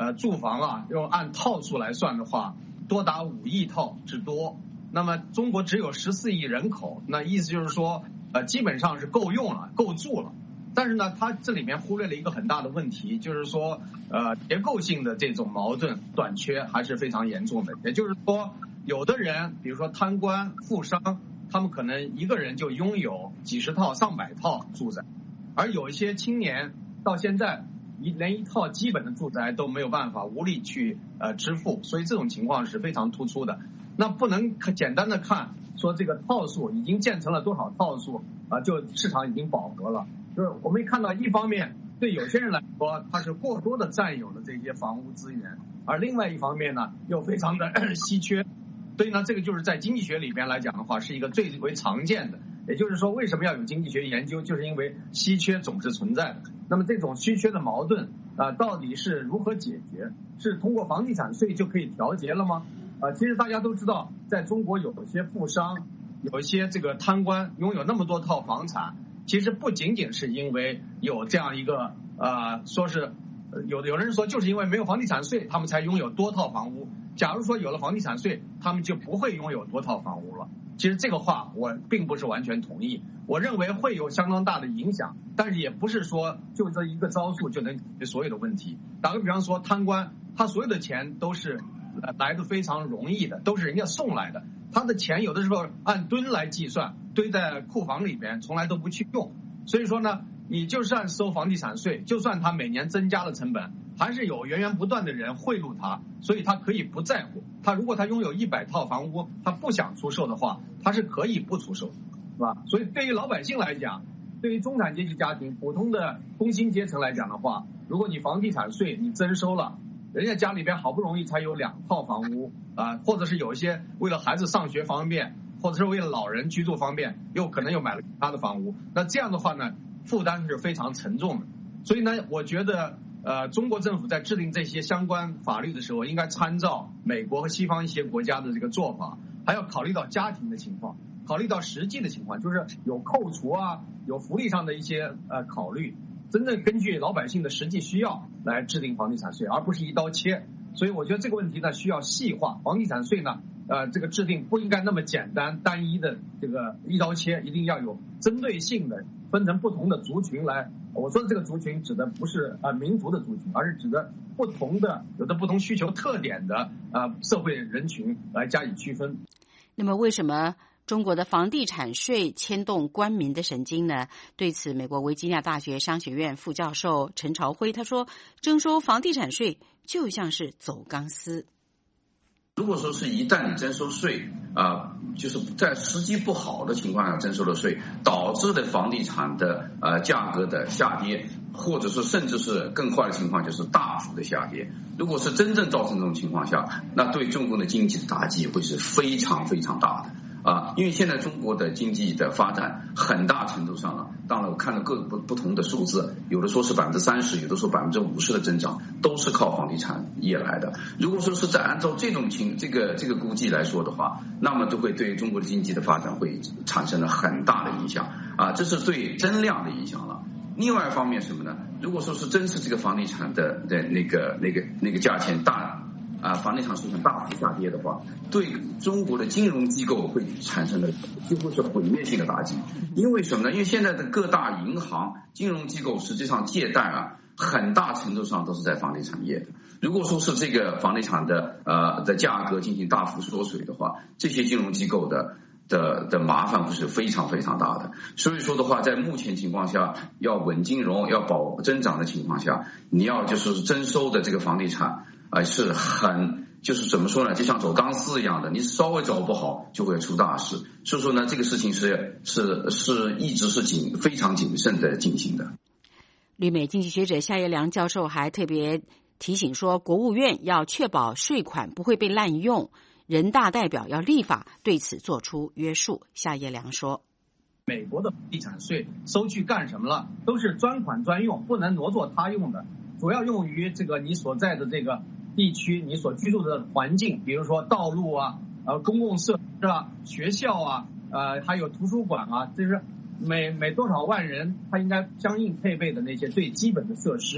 呃住房啊，用按套数来算的话，多达五亿套之多。那么中国只有十四亿人口，那意思就是说，呃，基本上是够用了，够住了。但是呢，它这里面忽略了一个很大的问题，就是说，呃，结构性的这种矛盾短缺还是非常严重的。也就是说，有的人，比如说贪官、富商，他们可能一个人就拥有几十套、上百套住宅，而有一些青年到现在一连一套基本的住宅都没有办法，无力去呃支付，所以这种情况是非常突出的。那不能简单的看说这个套数已经建成了多少套数啊、呃，就市场已经饱和了。就是我们看到，一方面对有些人来说，他是过多的占有了这些房屋资源，而另外一方面呢，又非常的稀缺。所以呢，这个就是在经济学里边来讲的话，是一个最为常见的。也就是说，为什么要有经济学研究，就是因为稀缺总是存在的。那么这种稀缺的矛盾啊、呃，到底是如何解决？是通过房地产税就可以调节了吗？啊、呃，其实大家都知道，在中国有些富商，有一些这个贪官拥有那么多套房产，其实不仅仅是因为有这样一个呃，说是有有人说就是因为没有房地产税，他们才拥有多套房屋。假如说有了房地产税，他们就不会拥有多套房屋了。其实这个话我并不是完全同意，我认为会有相当大的影响，但是也不是说就这一个招数就能解决所有的问题。打个比方说，贪官他所有的钱都是来的非常容易的，都是人家送来的，他的钱有的时候按吨来计算，堆在库房里边，从来都不去用。所以说呢，你就算收房地产税，就算他每年增加了成本，还是有源源不断的人贿赂他，所以他可以不在乎。他如果他拥有一百套房屋，他不想出售的话，他是可以不出售，是吧？所以对于老百姓来讲，对于中产阶级家庭、普通的工薪阶层来讲的话，如果你房地产税你征收了，人家家里边好不容易才有两套房屋啊、呃，或者是有一些为了孩子上学方便，或者是为了老人居住方便，又可能又买了其他的房屋，那这样的话呢，负担是非常沉重的。所以呢，我觉得呃，中国政府在制定这些相关法律的时候，应该参照美国和西方一些国家的这个做法，还要考虑到家庭的情况，考虑到实际的情况，就是有扣除啊，有福利上的一些呃考虑，真正根据老百姓的实际需要来制定房地产税，而不是一刀切。所以我觉得这个问题呢需要细化，房地产税呢呃这个制定不应该那么简单单一的这个一刀切，一定要有针对性的分成不同的族群来。我说的这个族群指的不是呃民族的族群，而是指的不同的有着不同需求特点的呃社会人群来加以区分。
那么为什么中国的房地产税牵动官民的神经呢？对此，美国维吉尼亚大学商学院副教授陈朝辉他说，征收房地产税就像是走钢丝。
如果说是一旦你征收税啊、呃，就是在时机不好的情况下征收了税，导致的房地产的呃价格的下跌，或者是甚至是更坏的情况就是大幅的下跌。如果是真正造成这种情况下，那对中国的经济的打击会是非常非常大的。啊，因为现在中国的经济的发展很大程度上了，当然我看了各不不同的数字，有的说是百分之三十，有的说百分之五十的增长，都是靠房地产业来的。如果说是在按照这种情这个这个估计来说的话，那么都会对中国的经济的发展会产生了很大的影响啊，这是对增量的影响了。另外一方面什么呢？如果说是真是这个房地产的的那个那个那个价钱大。啊，房地产市场大幅下跌的话，对中国的金融机构会产生的几乎是毁灭性的打击。因为什么呢？因为现在的各大银行、金融机构实际上借贷啊，很大程度上都是在房地产业的。如果说是这个房地产的呃的价格进行大幅缩水的话，这些金融机构的的的麻烦会是非常非常大的。所以说的话，在目前情况下，要稳金融、要保增长的情况下，你要就是征收的这个房地产。啊，是很就是怎么说呢，就像走钢丝一样的，你稍微走不好就会出大事。所以说呢，这个事情是是是一直是谨非常谨慎的进行的。
旅美经济学者夏业良教授还特别提醒说，国务院要确保税款不会被滥用，人大代表要立法对此做出约束。夏业良说，
美国的地产税收去干什么了？都是专款专用，不能挪作他用的，主要用于这个你所在的这个地区，你所居住的环境，比如说道路啊、呃公共设施啊、学校啊、呃还有图书馆啊，这是每每多少万人他应该相应配备的那些最基本的设施。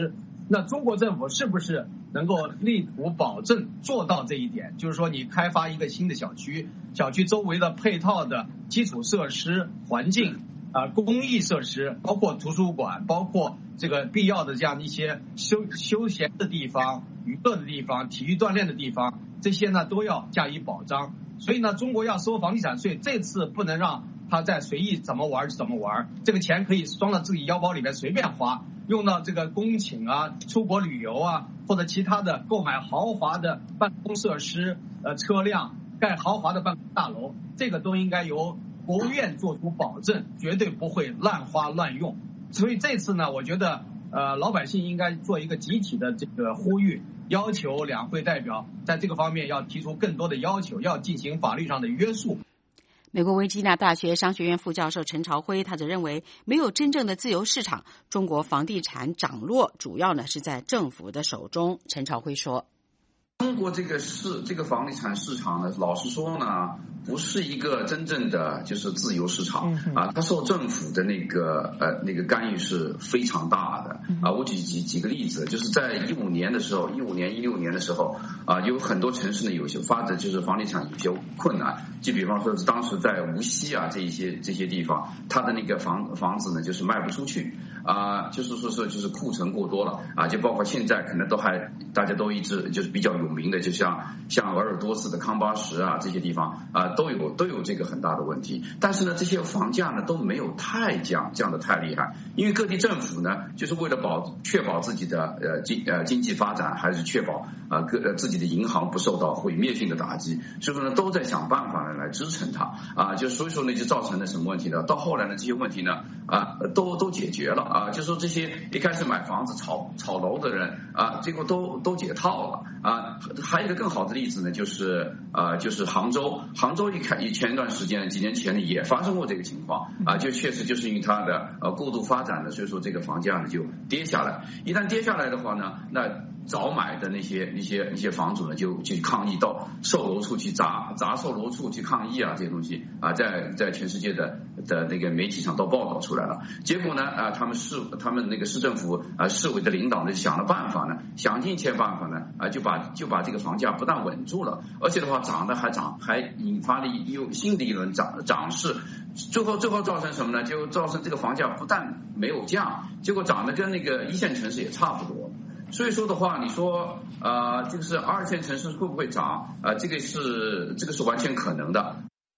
那中国政府是不是能够力图保证做到这一点？就是说，你开发一个新的小区，小区周围的配套的基础设施、环境啊、呃、公益设施，包括图书馆，包括这个必要的这样一些休休闲的地方、娱乐的地方、体育锻炼的地方，这些呢都要加以保障。所以呢，中国要收房地产税，这次不能让他再随意怎么玩怎么玩，这个钱可以装到自己腰包里面随便花，用到这个公请啊、出国旅游啊，或者其他的购买豪华的办公设施、呃车辆、盖豪华的办公大楼，这个都应该由国务院做出保证，绝对不会乱花乱用。所以这次呢，我觉得呃老百姓应该做一个集体的这个呼吁，要求两会代表在这个方面要提出更多的要求，要进行法律上的约束。
美国维吉尼亚大学商学院副教授陈朝辉，他则认为，没有真正的自由市场，中国房地产涨落主要呢是在政府的手中。陈朝辉说，
中国这个市这个房地产市场呢，老实说呢，不是一个真正的就是自由市场啊，它受政府的那个呃那个干预是非常大的啊。我举几几个例子，就是在一五年的时候，一五年一六年的时候啊，有很多城市呢有些发展就是房地产有些困难，就比方说是当时在无锡啊这一些这些地方，它的那个房房子呢就是卖不出去啊，就是说是就是库存过多了啊，就包括现在可能都还大家都一直就是比较有名的，就像像鄂尔多斯的康巴什啊这些地方啊都有都有这个很大的问题，但是呢这些房价呢都没有太降降的太厉害，因为各地政府呢就是为了保确保自己的呃经呃经济发展，还是确保啊各、呃、自己的银行不受到毁灭性的打击，所以说呢都在想办法呢来支撑它啊，就所以说呢就造成了什么问题呢？到后来呢这些问题呢啊都都解决了啊，就说这些一开始买房子炒炒楼的人啊，结果都都解套了啊。还有一个更好的例子呢，就是呃就是杭州，杭州一开前一段时间几年前呢也发生过这个情况啊，就确实就是因为它的呃过度发展呢，所以说这个房价呢就跌下来，一旦跌下来的话呢，那早买的那些那些那些房主呢就去抗议，到售楼处去砸砸售楼处去抗议啊，这些东西啊在在全世界的的那个媒体上都报道出来了。结果呢啊他们市他们那个市政府啊市委的领导呢想了办法呢，想尽一切办法呢啊就把就把这个房价不但稳住了，而且的话涨得还涨，还引发了又新的一轮涨涨势。最后最后造成什么呢？就造成这个房价不但没有降，结果涨得跟那个一线城市也差不多。所以说的话，你说呃，这个是二线城市会不会涨？呃，这个是这个是完全可能的。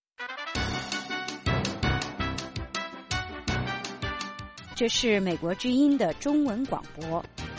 这是美国之音的中文广播。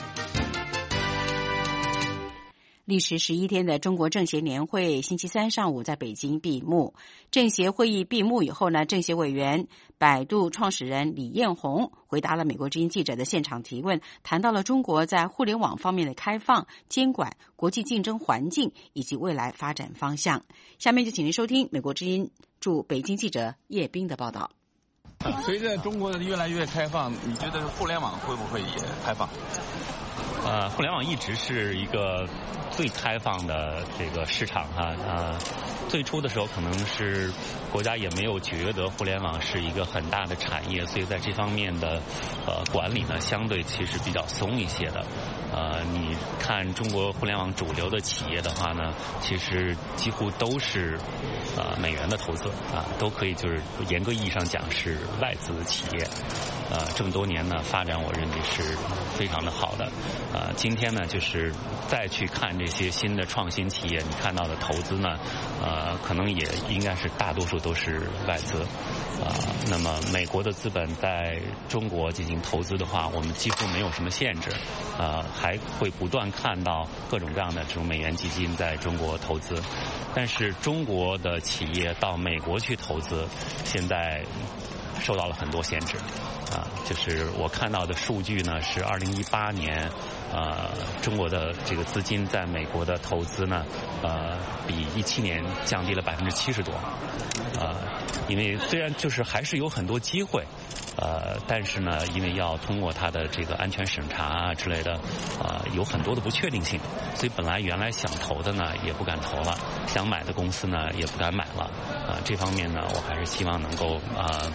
历时十一天的中国政协年会星期三上午在北京闭幕。政协会议闭幕以后呢，政协委员百度创始人李彦宏回答了美国之音记者的现场提问，谈到了中国在互联网方面的开放、监管、国际竞争环境以及未来发展方向。下面就请您收听美国之音驻北京记者叶冰的报道。
随着中国的越来越开放，你觉得互联网会不会也开放？
呃，互联网一直是一个最开放的这个市场哈，呃，最初的时候可能是国家也没有觉得互联网是一个很大的产业，所以在这方面的呃管理呢，相对其实比较松一些的。呃，你看中国互联网主流的企业的话呢，其实几乎都是呃美元的投资啊，都可以就是严格意义上讲是外资企业。呃，这么多年呢，发展我认为是非常的好的。呃，今天呢，就是再去看这些新的创新企业，你看到的投资呢，呃，可能也应该是大多数都是外资。啊、呃，那么美国的资本在中国进行投资的话，我们几乎没有什么限制，呃，还会不断看到各种各样的这种美元基金在中国投资。但是中国的企业到美国去投资，现在受到了很多限制。啊，就是我看到的数据呢，是二零一八年，呃，中国的这个资金在美国的投资呢，呃，比一七年降低了百分之七十多，呃，因为虽然就是还是有很多机会，呃，但是呢，因为要通过它的这个安全审查啊之类的，呃，有很多的不确定性，所以本来原来想投的呢也不敢投了，想买的公司呢也不敢买了，啊、呃，这方面呢，我还是希望能够啊。呃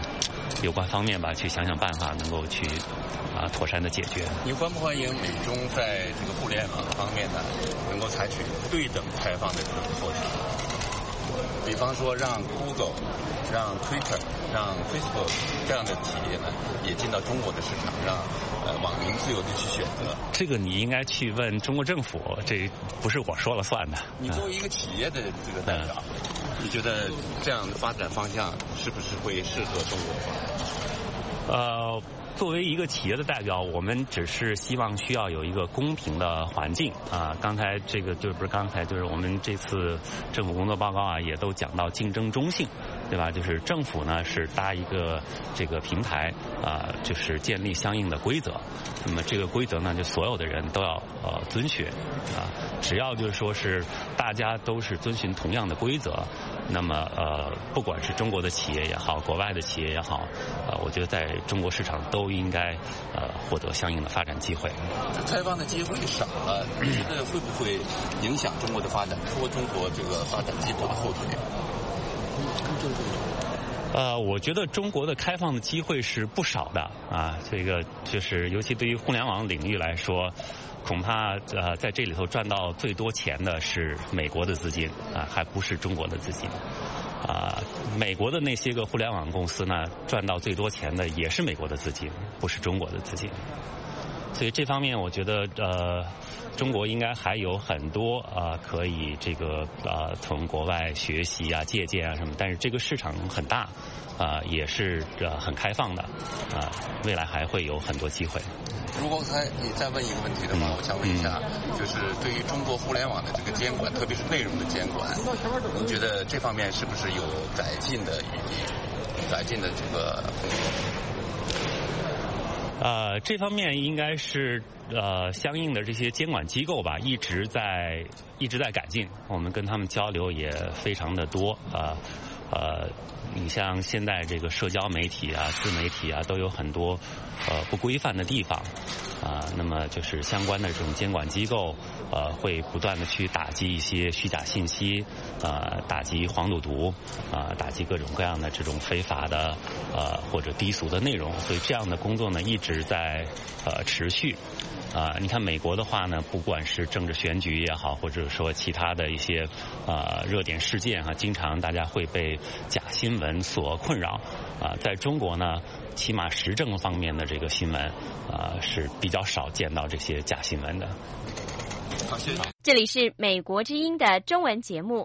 有关方面吧去想想办法，能够去啊妥善的解决。
你欢不欢迎美中在这个互联网方面呢，能够采取对等开放的这种措施？比方说让 Google、让 Twitter、让 Facebook 这样的企业呢，也进到中国的市场，让呃网民自由的去选择。
这个你应该去问中国政府，这不是我说了算的。
你作为一个企业的这个代表，嗯、你觉得这样的发展方向是不是会适合中国？
呃。作为一个企业的代表，我们只是希望需要有一个公平的环境啊。刚才这个就不是刚才，就是我们这次政府工作报告啊，也都讲到竞争中性，对吧？就是政府呢是搭一个这个平台啊，就是建立相应的规则。那么这个规则呢，就所有的人都要呃遵循啊。只要就是说是大家都是遵循同样的规则，那么呃，不管是中国的企业也好，国外的企业也好，呃，我觉得在中国市场都应该呃获得相应的发展机会。
开放的机会少了，你觉得会不会影响中国的发展，拖中国这个发展进步的后腿？
呃，我觉得中国的开放的机会是不少的啊，这个就是尤其对于互联网领域来说，恐怕呃在这里头赚到最多钱的是美国的资金啊，还不是中国的资金。啊，美国的那些个互联网公司呢，赚到最多钱的也是美国的资金，不是中国的资金。所以这方面，我觉得呃，中国应该还有很多啊、呃、可以这个呃从国外学习啊、借鉴啊什么。但是这个市场很大啊、呃，也是呃很开放的啊、呃，未来还会有很多机会。
如果才你再问一个问题的话，嗯、我想问一下，嗯、就是对于中国互联网的这个监管，特别是内容的监管，您觉得这方面是不是有改进的余地？改进的这个空间？
呃，这方面应该是呃相应的这些监管机构吧，一直在一直在改进。我们跟他们交流也非常的多啊。呃, 呃，你像现在这个社交媒体啊、自媒体啊，都有很多呃不规范的地方啊。那么就是相关的这种监管机构呃会不断的去打击一些虚假信息，呃，打击黄赌毒啊、呃，打击各种各样的这种非法的呃或者低俗的内容。所以这样的工作呢一直在呃持续。啊、呃，你看美国的话呢，不管是政治选举也好，或者说其他的一些呃热点事件哈、啊，经常大家会被假新闻所困扰。啊、呃，在中国呢，起码时政方面的这个新闻啊、呃、是比较少见到这些假新闻的。
好，谢谢。
这里是美国之音的中文节目。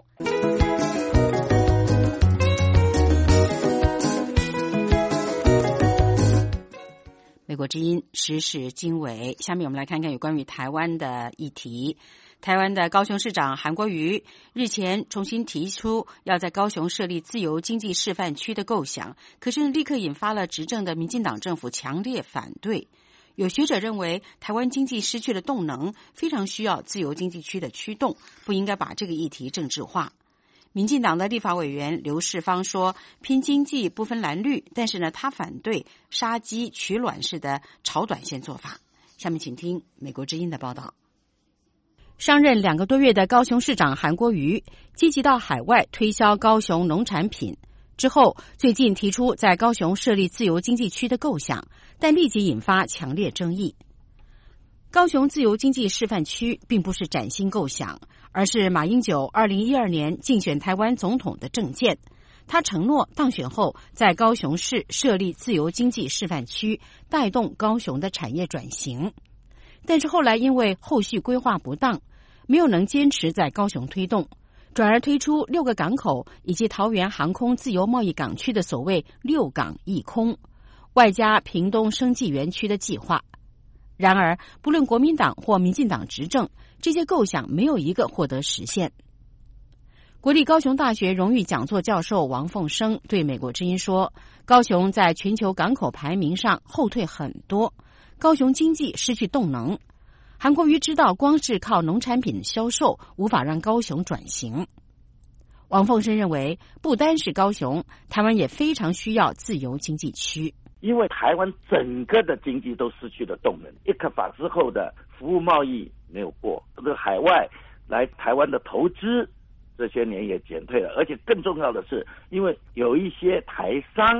美国之音时事经纬，下面我们来看看有关于台湾的议题。台湾的高雄市长韩国瑜日前重新提出要在高雄设立自由经济示范区的构想，可是立刻引发了执政的民进党政府强烈反对。有学者认为，台湾经济失去了动能，非常需要自由经济区的驱动，不应该把这个议题政治化。民进党的立法委员刘世芳说，拼经济不分蓝绿，但是呢，他反对杀鸡取卵式的炒短线做法。下面请听美国之音的报道。上任两个多月的高雄市长韩国瑜积极到海外推销高雄农产品之后，最近提出在高雄设立自由经济区的构想，但立即引发强烈争议。高雄自由经济示范区并不是崭新构想，而是马英九二零一二年竞选台湾总统的政见。他承诺当选后在高雄市设立自由经济示范区，带动高雄的产业转型。但是后来因为后续规划不当，没有能坚持在高雄推动，转而推出六个港口以及桃园航空自由贸易港区的所谓六港一空，外加屏东生技园区的计划。然而，不论国民党或民进党执政，这些构想没有一个获得实现。国立高雄大学荣誉讲座教授王凤生对美国之音说，高雄在全球港口排名上后退很多，高雄经济失去动能。韩国瑜知道光是靠农产品销售无法让高雄转型。王凤生认为，不单是高雄，台湾也非常需要自由经济区。
因为台湾整个的经济都失去了动能，一克法之后的服务贸易没有过，这个海外来台湾的投资这些年也减退了，而且更重要的是，因为有一些台商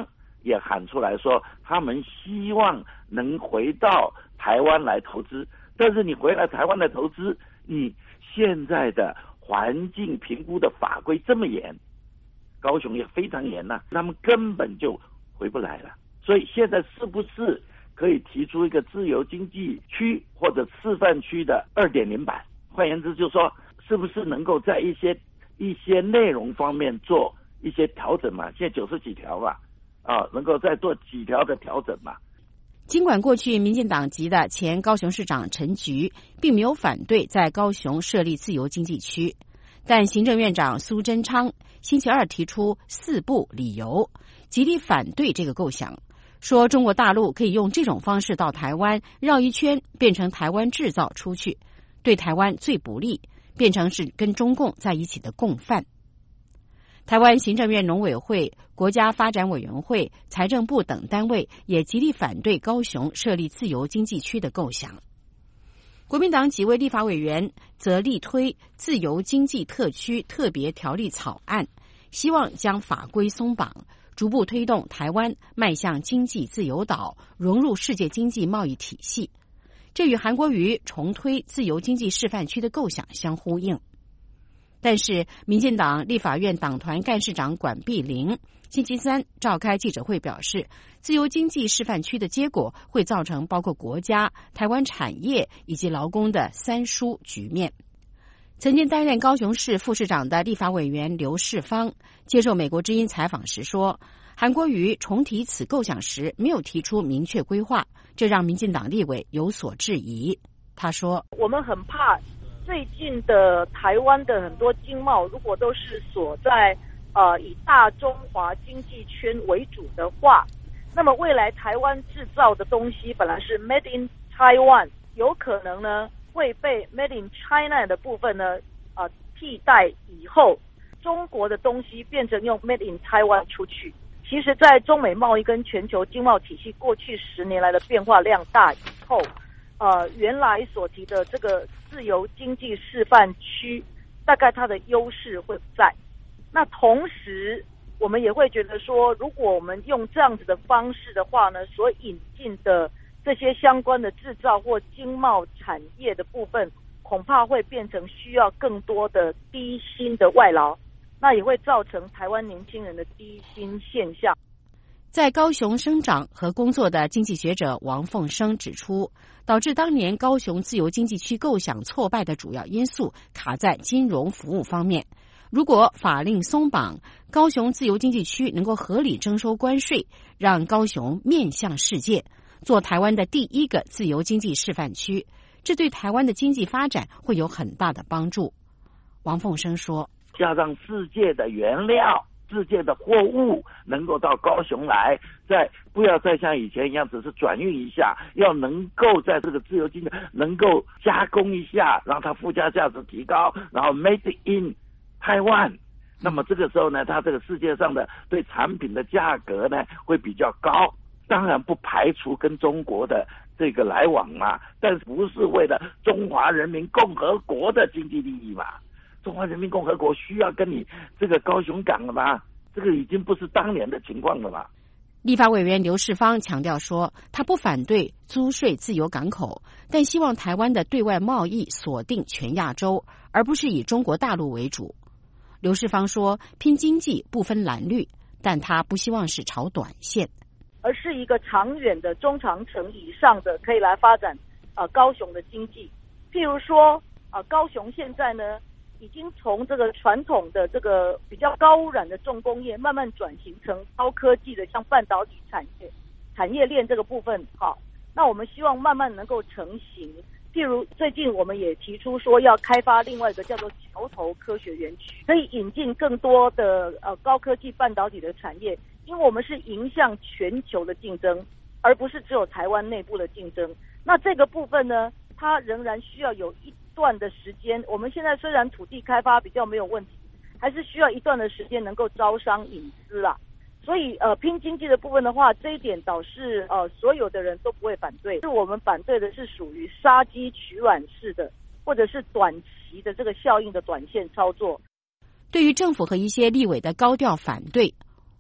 也喊出来说，他们希望能回到台湾来投资。但是你回来台湾来投资，你现在的环境评估的法规这么严，高雄也非常严呐、啊，他们根本就回不来了。所以现在是不是可以提出一个自由经济区或者示范区的 二点零 版？换言之，就是说，是不是能够在一些一些内容方面做一些调整嘛？现在九十几条嘛，啊，能够再做几条的调整嘛？
尽管过去民进党籍的前高雄市长陈菊并没有反对在高雄设立自由经济区，但行政院长苏贞昌星期二提出四不理由，极力反对这个构想，说中国大陆可以用这种方式到台湾绕一圈，变成台湾制造出去，对台湾最不利，变成是跟中共在一起的共犯。台湾行政院农委会、国家发展委员会、财政部等单位也极力反对高雄设立自由经济区的构想。国民党几位立法委员则力推自由经济特区特别条例草案，希望将法规松绑，逐步推动台湾迈向经济自由岛，融入世界经济贸易体系。这与韩国瑜重推自由经济示范区的构想相呼应。但是民进党立法院党团干事长管碧玲星期三召开记者会表示，自由经济示范区的结果会造成包括国家、台湾产业以及劳工的三输局面。曾经担任高雄市副市长的立法委员刘世芳接受美国之音采访时说，韩国瑜重提此构想时没有提出明确规划，这让民进党立委有所质疑。他说，
我们很怕最近的台湾的很多经贸，如果都是所在呃以大中华经济圈为主的话，那么未来台湾制造的东西本来是 Made in Taiwan， 有可能呢会被 Made in China 的部分呢呃替代以后，中国的东西变成用 Made in Taiwan 出去。其实，在中美贸易跟全球经贸体系过去十年来的变化量大以后，呃，原来所提的这个自由经济示范区，大概它的优势会不在。那同时，我们也会觉得说，如果我们用这样子的方式的话呢，所引进的这些相关的制造或经贸产业的部分，恐怕会变成需要更多的低薪的外劳，那也会造成台湾年轻人的低薪现象。
在高雄生长和工作的经济学者王凤生指出，导致当年高雄自由经济区构想挫败的主要因素卡在金融服务方面。如果法令松绑，高雄自由经济区能够合理征收关税，让高雄面向世界，做台湾的第一个自由经济示范区，这对台湾的经济发展会有很大的帮助。王凤生说，
加上世界的原料、世界的货物能够到高雄来，再不要再像以前一样只是转运一下，要能够在这个自由经济能够加工一下，让它附加价值提高，然后 made in Taiwan， 那么这个时候呢，它这个世界上的对产品的价格呢会比较高。当然不排除跟中国的这个来往嘛，但是不是为了中华人民共和国的经济利益嘛？中华人民共和国需要跟你这个高雄港了吗？这个已经不是当年的情况了嘛。
立法委员刘世芳强调说，他不反对租税自由港口，但希望台湾的对外贸易锁定全亚洲，而不是以中国大陆为主。刘世芳说，拼经济不分蓝绿，但他不希望是炒短线，
而是一个长远的中长程以上的可以来发展呃高雄的经济。譬如说呃高雄现在呢已经从这个传统的这个比较高污染的重工业，慢慢转型成高科技的像半导体产业产业链这个部分。好，那我们希望慢慢能够成型。譬如最近我们也提出说要开发另外一个叫做桥头科学园区，可以引进更多的呃高科技半导体的产业，因为我们是迎向全球的竞争，而不是只有台湾内部的竞争。那这个部分呢，它仍然需要有一段的时间。我们现在虽然土地开发比较没有问题，还是需要一段的时间能够招商引资啦。所以呃拼经济的部分的话，这一点倒是呃所有的人都不会反对，是我们反对的是属于杀鸡取卵式的，或者是短期的这个效应的短线操作。
对于政府和一些立委的高调反对，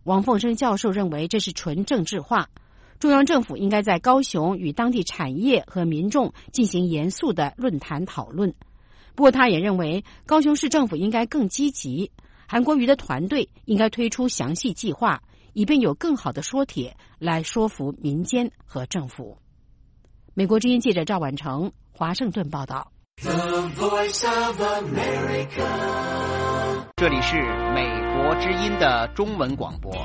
王凤生教授认为这是纯政治化，中央政府应该在高雄与当地产业和民众进行严肃的论坛讨论。不过他也认为高雄市政府应该更积极，韩国瑜的团队应该推出详细计划，以便有更好的说帖来说服民间和政府。美国之音记者赵婉成华盛顿报道。
这里是美国之音的中文广播。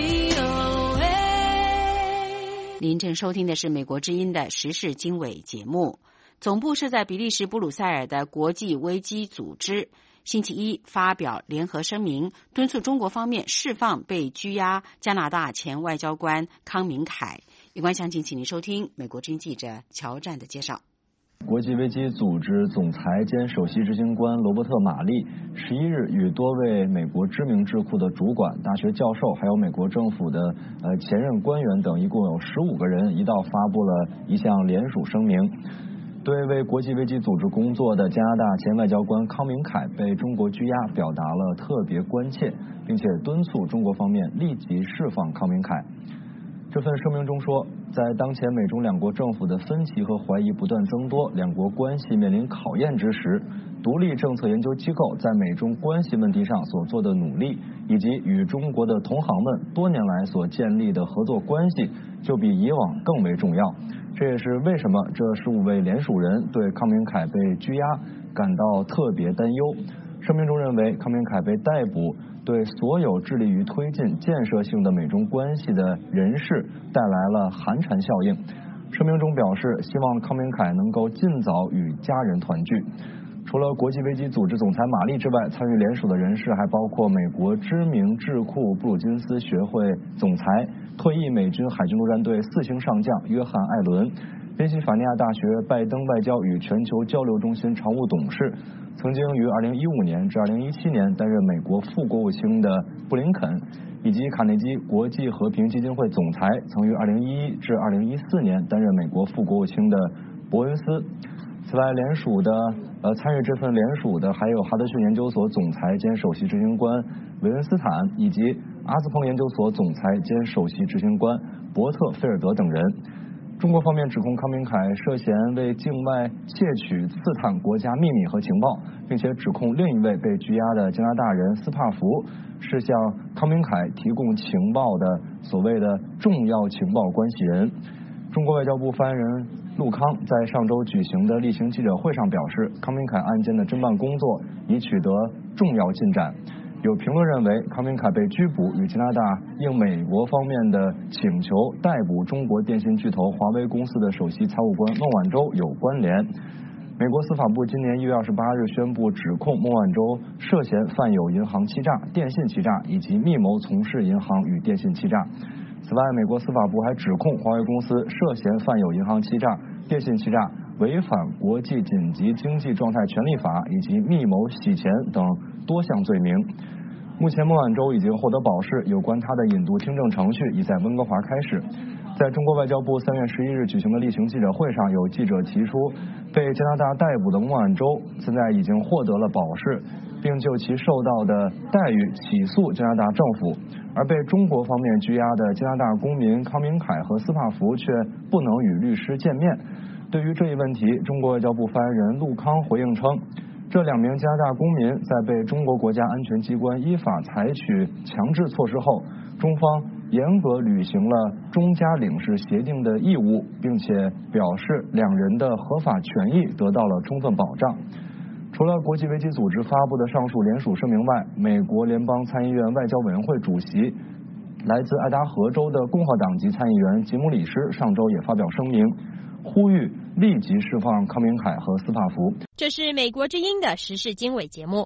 您正收听的是美国之音的时事经纬节目。总部设在比利时布鲁塞尔的国际危机组织星期一发表联合声明，敦促中国方面释放被拘押加拿大前外交官康明凯。有关详情，请您收听美国之音记者乔战的介绍。
国际危机组织总裁兼首席执行官罗伯特·马利十一日与多位美国知名智库的主管、大学教授，还有美国政府的呃前任官员等，一共有十五个人一道发布了一项联署声明，对为国际危机组织工作的加拿大前外交官康明凯被中国拘押表达了特别关切，并且敦促中国方面立即释放康明凯。这份声明中说，在当前美中两国政府的分歧和怀疑不断增多，两国关系面临考验之时，独立政策研究机构在美中关系问题上所做的努力，以及与中国的同行们多年来所建立的合作关系，就比以往更为重要。这也是为什么这十五位联署人对康明凯被拘押感到特别担忧。声明中认为，康明凯被逮捕对所有致力于推进建设性的美中关系的人士带来了寒蝉效应。声明中表示，希望康明凯能够尽早与家人团聚。除了国际危机组织总裁马利之外，参与联署的人士还包括美国知名智库布鲁金斯学会总裁、退役美军海军陆战队四星上将约翰·艾伦，宾夕法尼亚大学拜登外交与全球交流中心常务董事，曾经于二零一五年至二零一七年担任美国副国务卿的布林肯，以及卡内基国际和平基金会总裁，曾于二零一一至二零一四年担任美国副国务卿的伯恩斯。此外，联署的呃参与这份联署的还有哈德逊研究所总裁兼首席执行官韦恩斯坦，以及阿斯彭研究所总裁兼首席执行官伯特菲尔德等人。中国方面指控康明凯涉嫌为境外窃取、刺探国家秘密和情报，并且指控另一位被拘押的加拿大人斯帕福是向康明凯提供情报的所谓的重要情报关系人。中国外交部发言人陆康在上周举行的例行记者会上表示，康明凯案件的侦办工作已取得重要进展。有评论认为，康明凯被拘捕与加拿大应美国方面的请求逮捕中国电信巨头华为公司的首席财务官孟晚舟有关联。美国司法部今年一月二十八日宣布指控孟晚舟涉嫌犯有银行欺诈、电信欺诈以及密谋从事银行与电信欺诈。此外，美国司法部还指控华为公司涉嫌犯有银行欺诈、电信欺诈、违反国际紧急经济状态权利法以及密谋洗钱等多项罪名。目前孟晚舟已经获得保释，有关他的引渡听证程序已在温哥华开始。在中国外交部三月十一日举行的例行记者会上，有记者提出，被加拿大逮捕的孟晚舟现在已经获得了保释，并就其受到的待遇起诉加拿大政府，而被中国方面拘押的加拿大公民康明凯和斯帕福却不能与律师见面。对于这一问题，中国外交部发言人陆康回应称，这两名加拿大公民在被中国国家安全机关依法采取强制措施后，中方严格履行了中加领事协定的义务，并且表示两人的合法权益得到了充分保障。除了国际危机组织发布的上述联署声明外，美国联邦参议院外交委员会主席、来自爱达荷州的共和党籍参议员吉姆里什上周也发表声明，呼吁立即释放康明凯和斯帕福。
这是美国之音的时事经纬节目。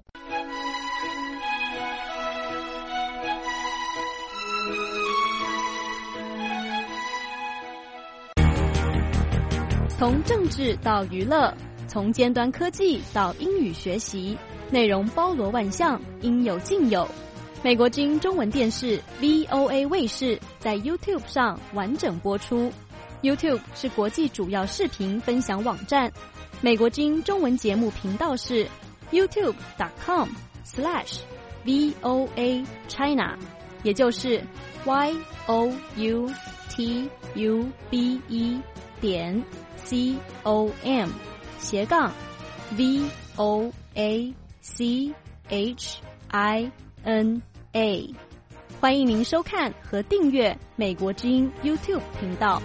从政治到娱乐，从尖端科技到英语学习，内容包罗万象，应有尽有。美国之音中文电视 V O A 卫视在 YouTube 上完整播出。YouTube 是国际主要视频分享网站，美国之音中文节目频道是 youtube.com slash VOA China， 也就是 y o u t u b e 点 c o m 斜杠 v o a c h i n a。 欢迎您收看和订阅美国之音 YouTube 频道。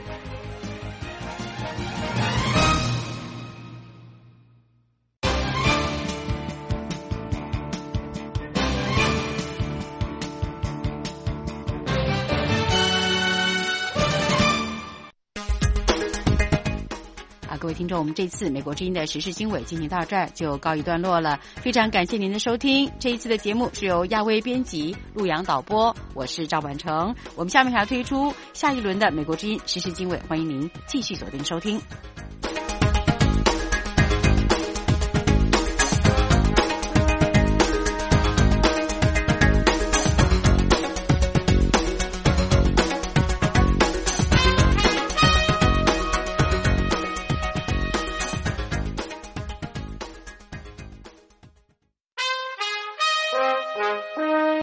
各位听众，我们这次美国之音的时事经纬进行到这儿就告一段落了，非常感谢您的收听。这一次的节目是由亚威编辑、陆阳导播，我是赵婉成。我们下面还要推出下一轮的美国之音时事经纬，欢迎您继续锁定收听。